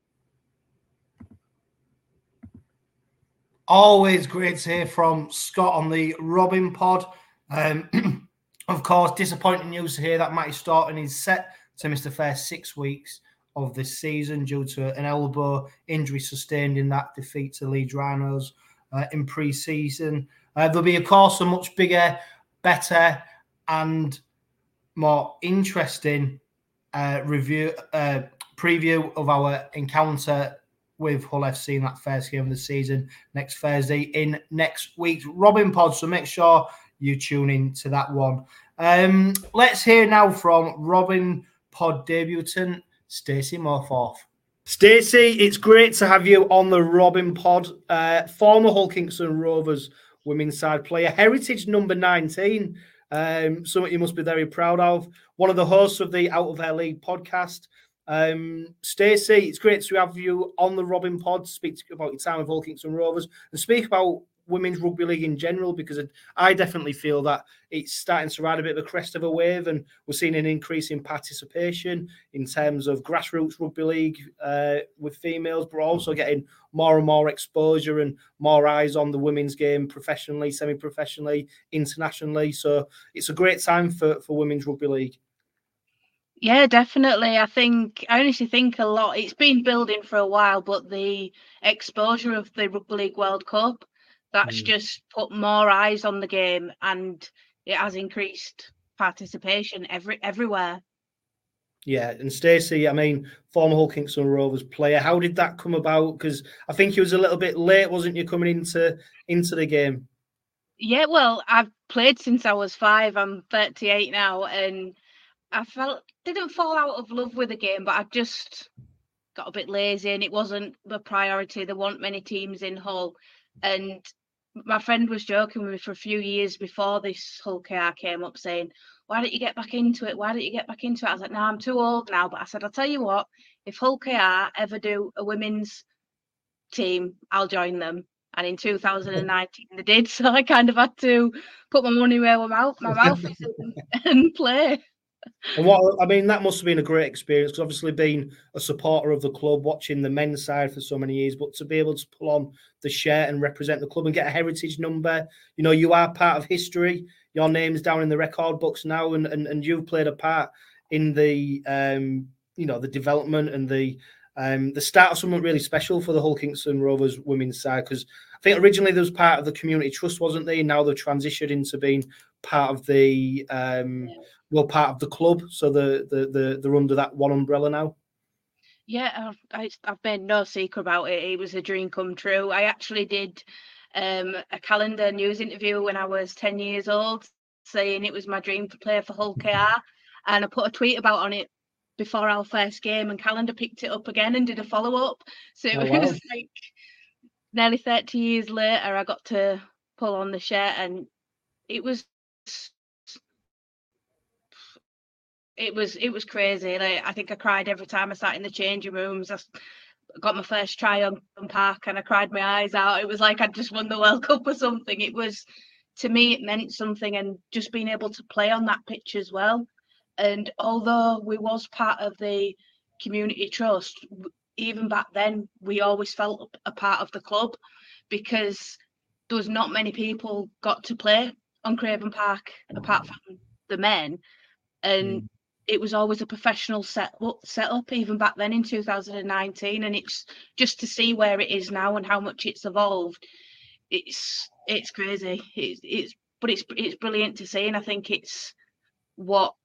Always great to hear from Scott on the Robin Pod. Um, of course, disappointing news to hear that Matty Staunton is set to miss the first six weeks of this season due to an elbow injury sustained in that defeat to Leeds Rhinos uh, in pre-season. Uh, there'll be, of course, a much bigger, better and more interesting uh, review uh, preview of our encounter with Hull F C in that first game of the season next Thursday in next week's Robin Pod. So make sure you tune in to that one. Um, let's hear now from Robin Pod debutant Stacey Morforth. Stacey, it's great to have you on the Robin Pod. Uh, former Hull Kingston Rovers women's side player, heritage number nineteen. Um, something you must be very proud of. One of the hosts of the Out of Her League podcast. Um, Stacey, it's great to have you on the Robin Pod, speak about your time with Hull Kingston Rovers and speak about women's rugby league in general, because I definitely feel that it's starting to ride a bit of a crest of a wave, and we're seeing an increase in participation in terms of grassroots rugby league uh, with females, but also getting more and more exposure and more eyes on the women's game professionally, semi-professionally, internationally. So it's a great time for, for women's rugby league. Yeah, definitely. I think I honestly think a lot. It's been building for a while, but the exposure of the Rugby League World Cup, that's mm. just put more eyes on the game, and it has increased participation every everywhere. Yeah, and Stacey, I mean, former Hull Kingston Rovers player, how did that come about? Because I think you was a little bit late, wasn't you, coming into into the game? Yeah, well, I've played since I was five. I'm thirty-eight now, and I felt didn't fall out of love with the game, but I just got a bit lazy and it wasn't the priority. There weren't many teams in Hull. And my friend was joking with me for a few years before this Hull K R came up saying, why don't you get back into it? Why don't you get back into it? I was like, no, I'm too old now. But I said, I'll tell you what, if Hull K R ever do a women's team, I'll join them. And in two thousand nineteen, they did. So I kind of had to put my money where my mouth, my mouth is and, and play. And what I mean, that must have been a great experience, because obviously being a supporter of the club, watching the men's side for so many years, but to be able to pull on the shirt and represent the club and get a heritage number, you know, you are part of history. Your name's down in the record books now, and and, and you've played a part in the um, you know, the development and the um, the start of something really special for the Hull Kingston Rovers women's side. Because I think originally there was part of the community trust, wasn't they? Now they've transitioned into being part of the um, well, part of the club. So the the the they're under that one umbrella now. Yeah, I've, I've made no secret about it. It was a dream come true. I actually did um, a calendar news interview when I was ten years old. saying it was my dream to play for Hull K R, and I put a tweet about on it before our first game, and Calendar picked it up again and did a follow up. So it oh, was wow. like nearly thirty years later, I got to pull on the shirt, and it was it was it was crazy. Like, I think I cried every time I sat in the changing rooms. I got my first try on Park and I cried my eyes out. It was like I'd just won the World Cup or something. It was, to me, it meant something, and just being able to play on that pitch as well. And although we was part of the community trust, even back then, we always felt a part of the club, because there was not many people got to play on Craven Park apart from the men. And mm. it was always a professional set up, set up even back then in two thousand nineteen. And it's just to see where it is now and how much it's evolved. It's it's crazy. It's it's but it's it's brilliant to see, and I think it's what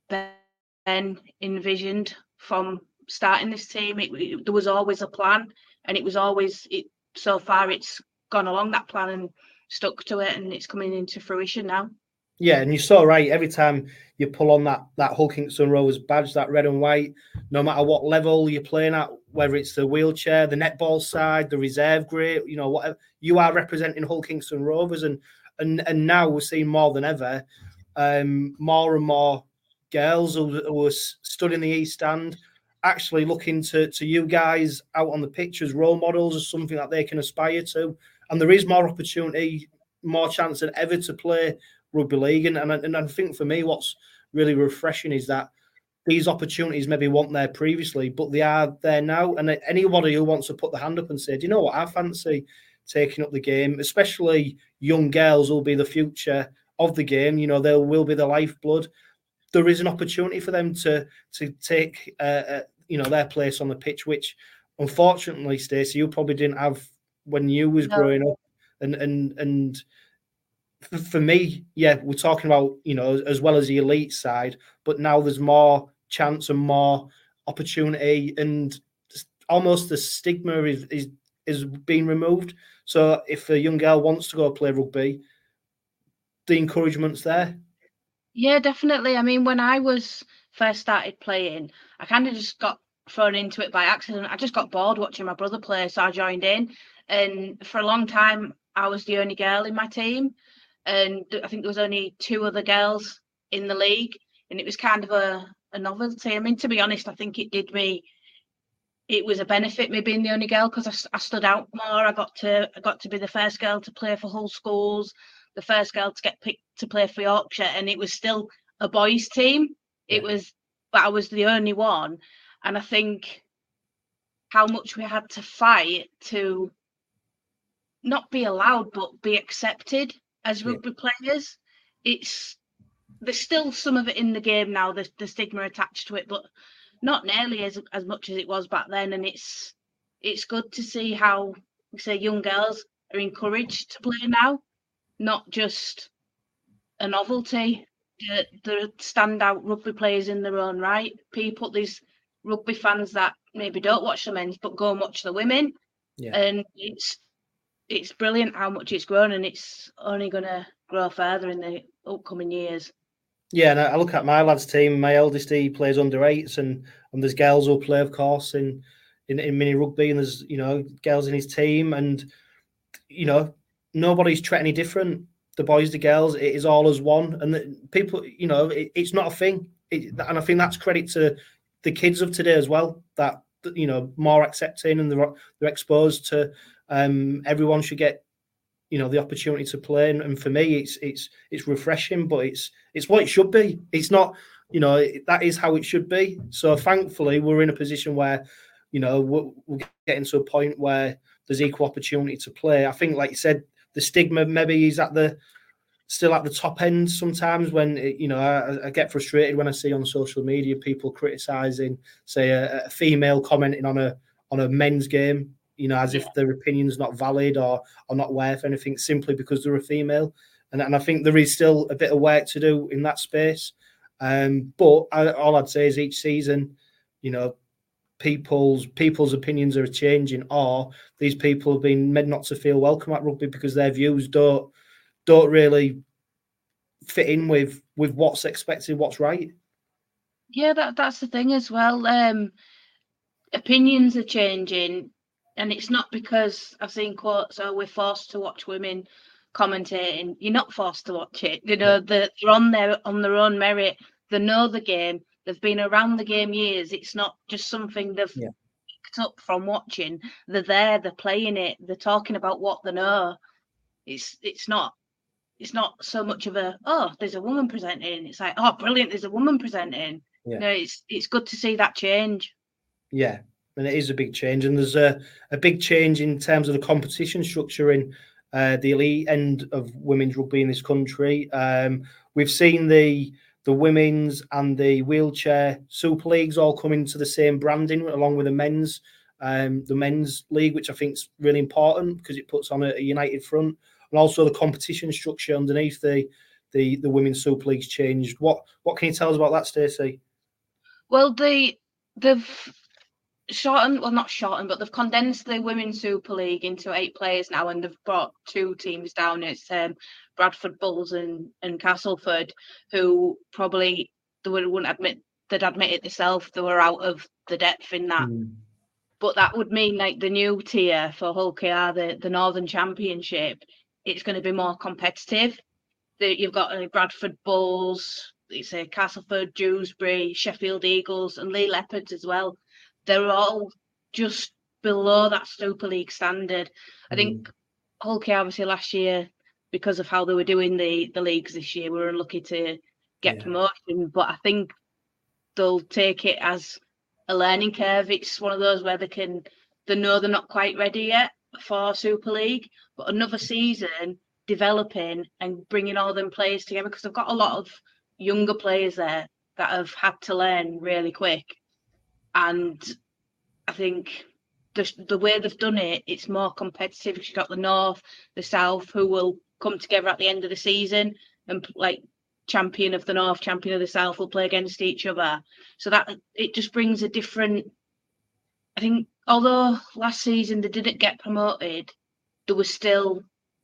Ben envisioned from starting this team. It, it, there was always a plan, and it was always it. So far, it's gone along that plan and stuck to it, and it's coming into fruition now. Yeah, and you're so right. Every time you pull on that that Hull Kingston Rovers badge, that red and white, no matter what level you're playing at, whether it's the wheelchair, the netball side, the reserve grade, you know, whatever, you are representing Hull Kingston Rovers, and and and now we're seeing more than ever, um, more and more girls who, who are stood in the East Stand, actually looking to to you guys out on the pitch as role models, as something that they can aspire to, and there is more opportunity, more chance than ever to play rugby league, and, and and I think for me what's really refreshing is that these opportunities maybe weren't there previously, but they are there now, and anybody who wants to put their hand up and say, do you know what, I fancy taking up the game, especially young girls will be the future of the game, you know, they will be the lifeblood. There is an opportunity for them to to take uh, uh, you know, their place on the pitch, which unfortunately, Stacey, you probably didn't have when you was no. growing up, and and and for me, yeah, we're talking about, you know, as well as the elite side, but now there's more chance and more opportunity, and almost the stigma is is, is being removed. So if a young girl wants to go play rugby, the encouragement's there. Yeah, definitely. I mean, when I was first started playing, I kind of just got thrown into it by accident. I just got bored watching my brother play, so I joined in. And for a long time, I was the only girl in my team. And I think there was only two other girls in the league, and it was kind of a, a novelty. I mean, to be honest, I think it did me, it was a benefit me being the only girl, because I, I stood out more. I got to I got to be the first girl to play for Hull Schools, the first girl to get picked to play for Yorkshire, and it was still a boys' team. Yeah. It was, but I was the only one, and I think how much we had to fight to not be allowed, but be accepted as rugby yeah. players. It's there's still some of it in the game now, the, the stigma attached to it, but not nearly as as much as it was back then. And it's it's good to see how, say, young girls are encouraged to play now, not just a novelty. They're, they're standout rugby players in their own right. People, these rugby fans that maybe don't watch the men's but go and watch the women, yeah. and it's it's brilliant how much it's grown, and it's only going to grow further in the upcoming years. Yeah, and I look at my lads' team. My eldest, he plays under eights, and, and there's girls who play, of course, in, in in mini rugby, and there's, you know, girls in his team, and, you know, nobody's treating any different. The boys, the girls, it is all as one, and the, people, you know, it, it's not a thing, it, and I think that's credit to the kids of today as well. That, you know, more accepting, and they're they're exposed to. Um, everyone should get, you know, the opportunity to play, and, and for me, it's it's it's refreshing, but it's it's what it should be. It's not, you know, it, that is how it should be. So thankfully, we're in a position where, you know, we're, we're getting to a point where there's equal opportunity to play. I think, like you said, the stigma maybe is at the still at the top end sometimes. When it, you know, I, I get frustrated when I see on social media people criticising, say, a, a female commenting on a on a men's game, you know, as yeah. if their opinion's not valid or or not worth anything simply because they're a female. And, and I think there is still a bit of work to do in that space. Um, but I, all I'd say is each season, you know, people's people's opinions are changing, or these people have been made not to feel welcome at rugby because their views don't don't really fit in with with what's expected, what's right. Yeah, that that's the thing as well. Um, opinions are changing, and it's not because I've seen quotes, "Oh, we're forced to watch women commentating." You're not forced to watch it. You know, yeah. they're on their on their own merit. They know the game. They've been around the game years. It's not just something they've yeah. picked up from watching. They're there. They're playing it. They're talking about what they know. It's it's not. It's not so much of a, oh, there's a woman presenting. It's like, oh, brilliant, there's a woman presenting. Yeah. No, it's it's good to see that change. Yeah, and it is a big change. And there's a, a big change in terms of the competition structure in uh, the elite end of women's rugby in this country. Um, we've seen the the women's and the wheelchair super leagues all come into the same branding along with the men's, um, the men's league, which I think is really important because it puts on a, a united front. And also the competition structure underneath the, the the women's super leagues changed. What what can you tell us about that, Stacey? Well, they they've shortened, well not shortened, but they've condensed the women's super league into eight players now, and they've brought two teams down. It's um, Bradford Bulls and and Castleford, who probably they wouldn't admit they'd admit it themselves. They were out of the depth in that. Mm. But that would mean like the new tier for Hull K R, the the Northern Championship. It's going to be more competitive. The, you've got uh, Bradford Bulls, it's a Castleford, Dewsbury, Sheffield Eagles, and Lee Leopards as well. They're all just below that Super League standard. I mm. think Hull K R obviously last year, because of how they were doing the, the leagues this year, we were unlucky to get yeah. promotion. But I think they'll take it as a learning curve. It's one of those where they can, they know they're not quite ready yet for Super League, but another season developing and bringing all them players together, because they've got a lot of younger players there that have had to learn really quick. And I think the, the way they've done it, it's more competitive. You've got the North, the South, who will come together at the end of the season, and like champion of the North, champion of the South will play against each other. So that it just brings a different, I think, although last season they didn't get promoted, there was still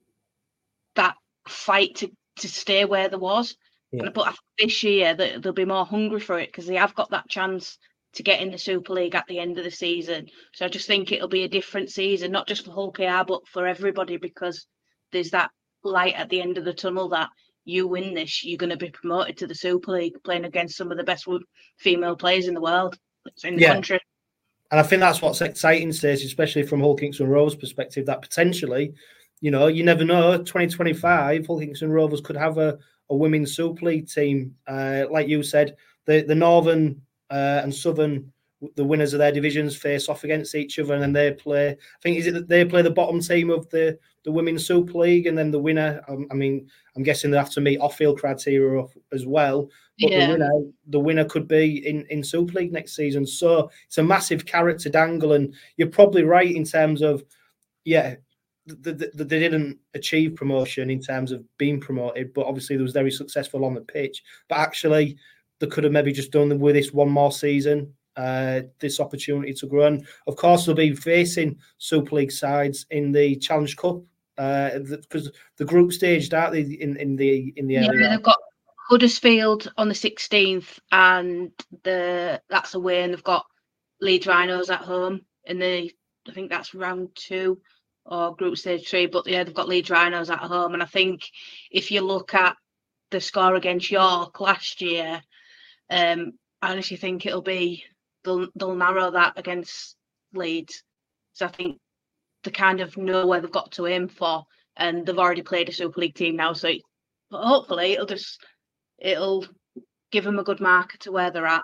that fight to, to stay where there was. Yeah. But I think this year they, they'll be more hungry for it because they have got that chance to get in the Super League at the end of the season. So I just think it'll be a different season, not just for Hull K R, but for everybody, because there's that light at the end of the tunnel that you win this, you're going to be promoted to the Super League, playing against some of the best female players in the world, in the yeah. country. And I think that's what's exciting, Stacey, especially from Hull Kingston Rovers' perspective, that potentially, you know, you never know, twenty twenty-five, Hull Kingston Rovers could have a, a women's Super League team. Uh, like you said, the, the Northern uh, and Southern, the winners of their divisions face off against each other, and then they play, I think, is it that they play the bottom team of the, the Women's Super League, and then the winner, um, I mean, I'm guessing they have to meet off-field criteria as well. But yeah. the winner, the winner could be in, in Super League next season. So it's a massive carrot to dangle, and you're probably right in terms of, yeah, they, they, they didn't achieve promotion in terms of being promoted, but obviously they was very successful on the pitch. But actually, they could have maybe just done with this one more season, uh, this opportunity to grow. And of course, they'll be facing Super League sides in the Challenge Cup because uh, the, the group stage, aren't they, in, in the in the area? Yeah, they've got Huddersfield on the sixteenth, and the that's away, and they've got Leeds Rhinos at home in the, I think that's round two or group stage three, but yeah, they've got Leeds Rhinos at home. And I think if you look at the score against York last year, um, I honestly think it'll be, they'll, they'll narrow that against Leeds. So I think they kind of know where they've got to aim for, and they've already played a Super League team now. So it, but hopefully it'll just, it'll give them a good marker to where they're at.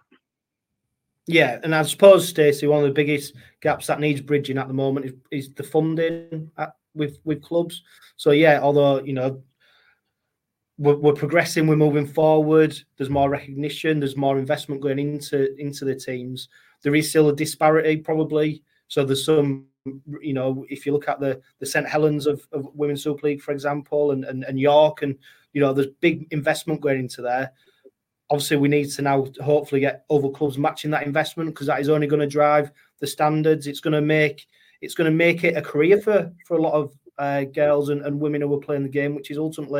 Yeah, and I suppose, Stacey, one of the biggest gaps that needs bridging at the moment is, is the funding at, with with clubs. So yeah, although, you know, we're, we're progressing, we're moving forward, there's more recognition, there's more investment going into into the teams, there is still a disparity probably. So there's some, you know, if you look at the the Saint Helens of, of Women's Super League, for example, and, and and York, and, you know, there's big investment going into there. Obviously, we need to now hopefully get other clubs matching that investment, because that is only going to drive the standards. It's going to make it's going to make it a career for, for a lot of uh, girls and, and women who are playing the game, which is ultimately,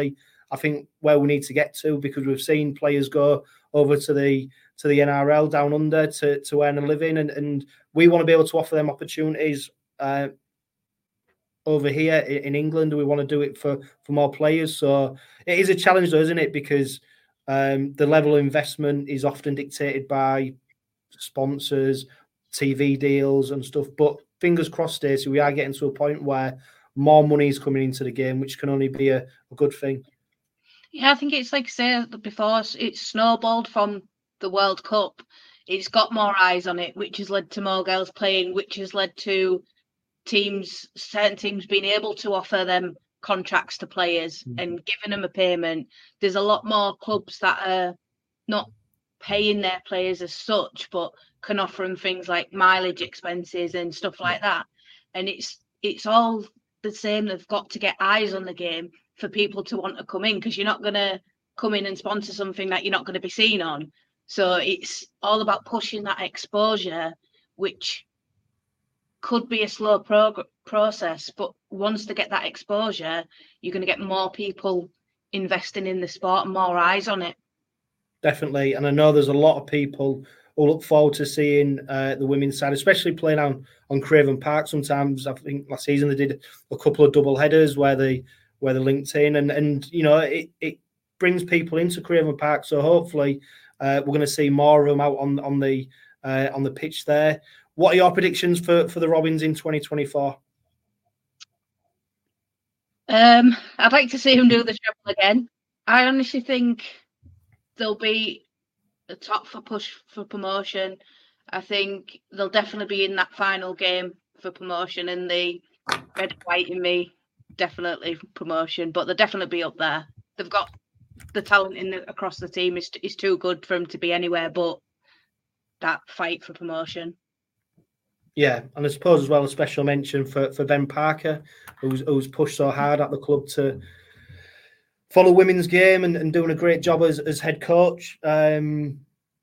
I think, where we need to get to, because we've seen players go over to the to the N R L down under to, to earn a living, and, and we want to be able to offer them opportunities uh, over here in England. We want to do it for, for more players. So it is a challenge, though, isn't it? Because um, the level of investment is often dictated by sponsors, T V deals and stuff. But fingers crossed, Stacey, we are getting to a point where more money is coming into the game, which can only be a, a good thing. Yeah, I think it's like I said before, it's snowballed from the World Cup. It's got more eyes on it, which has led to more girls playing, which has led to teams, certain teams being able to offer them contracts to players mm-hmm. and giving them a payment. There's a lot more clubs that are not paying their players as such, but can offer them things like mileage expenses and stuff like that. And it's it's all the same. They've got to get eyes on the game for people to want to come in, because you're not going to come in and sponsor something that you're not going to be seen on. So it's all about pushing that exposure, which could be a slow prog- process, but once they get that exposure, you're going to get more people investing in the sport and more eyes on it. Definitely. And I know there's a lot of people who look forward to seeing uh, the women's side, especially playing on, on Craven Park. Sometimes I think last season they did a couple of double headers where they where they linked in, and, and you know, it, it brings people into Craven Park. So hopefully uh, we're going to see more of them out on, on the uh, on the pitch there. What are your predictions for, for the Robins in twenty twenty-four? Um, I'd like to see them do the treble again. I honestly think they'll be the top for push for promotion. I think they'll definitely be in that final game for promotion, and the red and white in me definitely promotion, but they'll definitely be up there. They've got the talent in the, across the team is is too good for them to be anywhere but that fight for promotion. Yeah, and I suppose as well a special mention for, for Ben Parker, who's who's pushed so hard at the club to follow women's game and, and doing a great job as, as head coach. Um,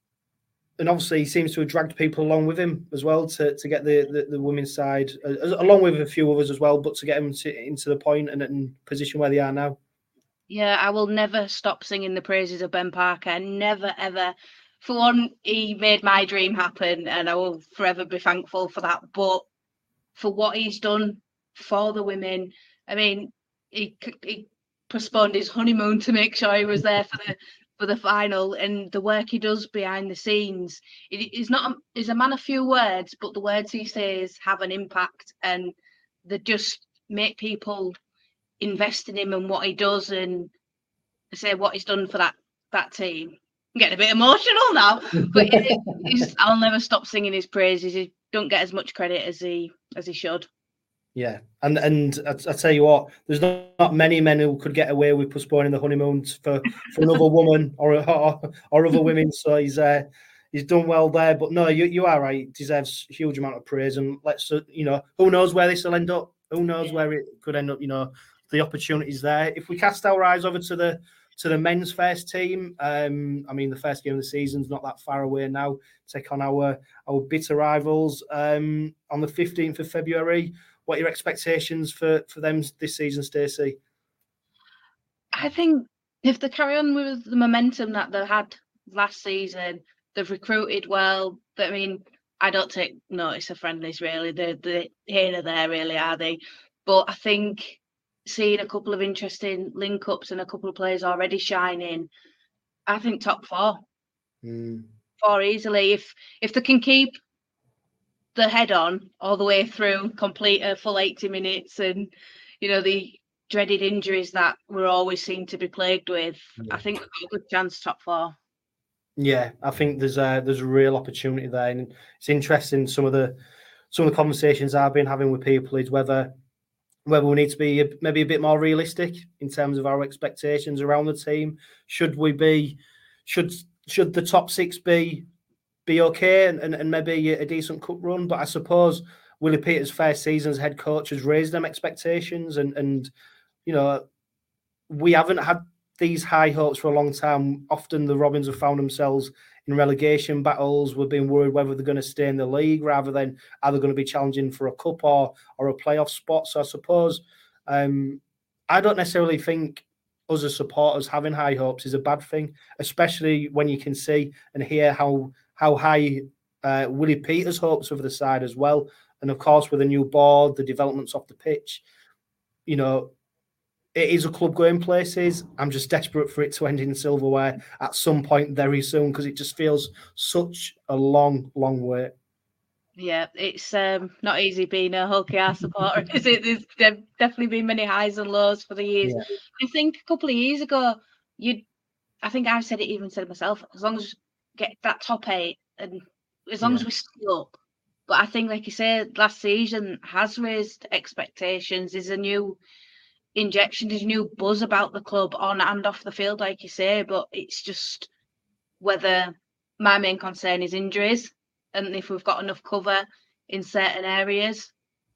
and obviously he seems to have dragged people along with him as well to, to get the, the, the women's side, uh, along with a few others as well, but to get them to, into the point and, and position where they are now. Yeah, I will never stop singing the praises of Ben Parker. Never, ever. For one, he made my dream happen, and I will forever be thankful for that. But for what he's done for the women, I mean, he, he postponed his honeymoon to make sure he was there for the for the final, and the work he does behind the scenes. He's not he's a man of few words, but the words he says have an impact, and they just make people invest in him and what he does, and say what he's done for that that team. I'm getting a bit emotional now, but he's, I'll never stop singing his praises. He don't get as much credit as he as he should. Yeah, and and I, I tell you what, there's not, not many men who could get away with postponing the honeymoons for, for another woman or, or or other women. So he's uh, he's done well there. But no, you you are right. He deserves a huge amount of praise. And let's uh, you know, who knows where this will end up? Who knows yeah. where it could end up? You know, the opportunities there. If we cast our eyes over to the to the men's first team, um, I mean, the first game of the season's not that far away now. Take on our our bitter rivals um, on the fifteenth of February. What are your expectations for, for them this season, Stacey? I think if they carry on with the momentum that they had last season, they've recruited well. I mean, I don't take notice of friendlies, really. They're, they're here or there, really, are they? But I think seeing a couple of interesting link-ups and a couple of players already shining, I think top four. Mm. Four easily. If if they can keep the head on all the way through, complete a full eighty minutes, and you know the dreaded injuries that we're always seem to be plagued with, yeah. I think we've got a good chance top four. Yeah, I think there's a there's a real opportunity there, and it's interesting. Some of the some of the conversations I've been having with people is whether whether we need to be a, maybe a bit more realistic in terms of our expectations around the team. Should we be should should the top six be be okay and, and, and maybe a decent cup run? But I suppose Willie Peters' first season as head coach has raised them expectations, and and you know we haven't had these high hopes for a long time. Often the Robins have found themselves in relegation battles. We've been worried whether they're going to stay in the league rather than are they going to be challenging for a cup or or a playoff spot. So I suppose um, I don't necessarily think us as supporters having high hopes is a bad thing, especially when you can see and hear how how high uh, Willie Peters' hopes of the side as well. And of course, with a new board, the developments off the pitch, you know, it is a club going places. I'm just desperate for it to end in silverware at some point very soon, because it just feels such a long, long way. Yeah, it's um, not easy being a Hull K R supporter, is it? There's, there's definitely been many highs and lows for the years. Yeah. I think a couple of years ago, you, I think I've said it, even said it myself, as long as we get that top eight and as long yeah. as we stay up. But I think, like you said, last season has raised expectations. There's a new injection, there's a new buzz about the club on and off the field, like you say. But it's just whether my main concern is injuries and if we've got enough cover in certain areas.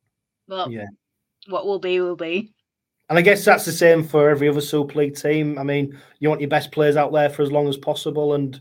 But yeah. what will be, will be. And I guess that's the same for every other Super League team. I mean, you want your best players out there for as long as possible. And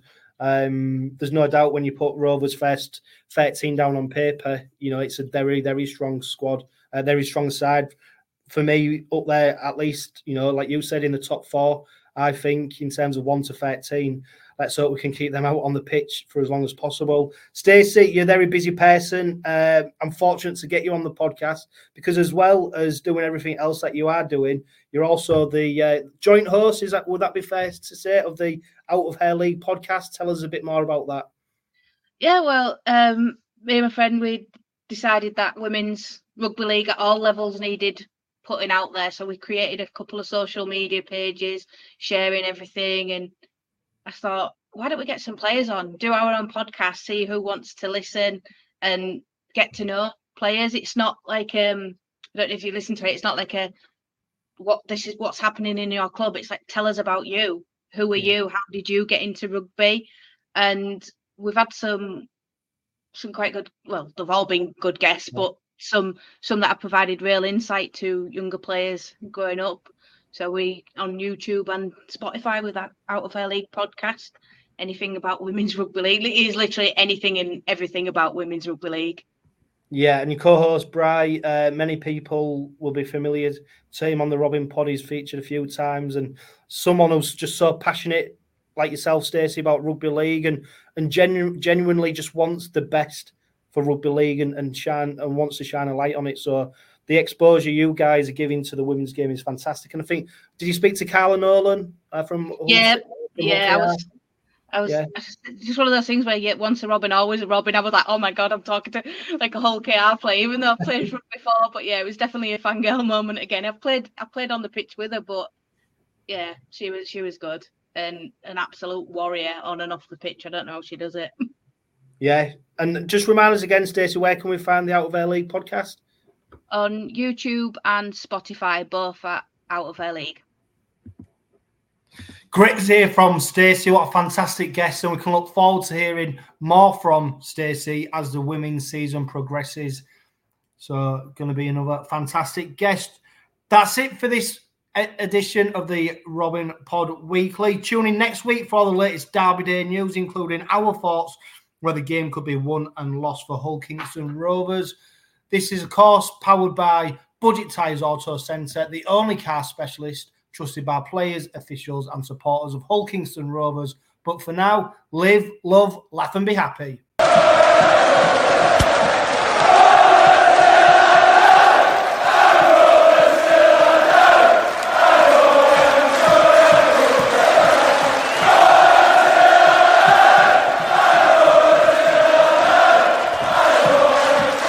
um, there's no doubt when you put Rovers first thirteen down on paper, you know, it's a very, very strong squad, a very strong side. For me, up there, at least, you know, like you said, in the top four, I think in terms of one to thirteen, let's hope we can keep them out on the pitch for as long as possible. Stacey, you're a very busy person. Uh, I'm fortunate to get you on the podcast because, as well as doing everything else that you are doing, you're also the uh, joint host. Is that would that be fair to say, of the Out of Her League podcast? Tell us a bit more about that. Yeah, well, um, me and my friend, we decided that women's rugby league at all levels needed putting out there, so we created a couple of social media pages sharing everything. And I thought, why don't we get some players on, do our own podcast, see who wants to listen and get to know players. It's not like um I don't know if you listen to it, it's not like a what this is what's happening in your club. It's like, tell us about you. Who are yeah. you? How did you get into rugby? And we've had some some quite good, well, they've all been good guests, yeah. but some some that have provided real insight to younger players growing up. So we on YouTube and Spotify with that Out of Her League podcast, anything about women's rugby league. It is literally anything and everything about women's rugby league. Yeah, and your co-host Bri, uh, many people will be familiar to him on the Robin Pod. He's featured a few times, and someone who's just so passionate, like yourself, Stacey, about rugby league, and and genu- genuinely just wants the best for rugby league and, and shine and wants to shine a light on it. So the exposure you guys are giving to the women's game is fantastic. And I think, did you speak to Carla Nolan uh, from? Yeah, from yeah, I was. I was yeah. just one of those things where you get once a Robin, always a Robin. I was like, oh my God, I'm talking to like a Hull K R player, even though I've played rugby before. But yeah, it was definitely a fangirl moment again. I've played, I played on the pitch with her, but yeah, she was she was good and an absolute warrior on and off the pitch. I don't know how she does it. Yeah, and just remind us again, Stacey, where can we find the Out of Her League podcast? On YouTube and Spotify, both at Out of Her League. Great to hear from Stacey. What a fantastic guest, and we can look forward to hearing more from Stacey as the women's season progresses. So, going to be another fantastic guest. That's it for this edition of the Robin Pod Weekly. Tune in next week for all the latest Derby Day news, including our thoughts where the game could be won and lost for Hull Kingston Rovers. This is, of course, powered by Budget Tyres Auto Centre, the only car specialist trusted by players, officials and supporters of Hull Kingston Rovers. But for now, live, love, laugh and be happy.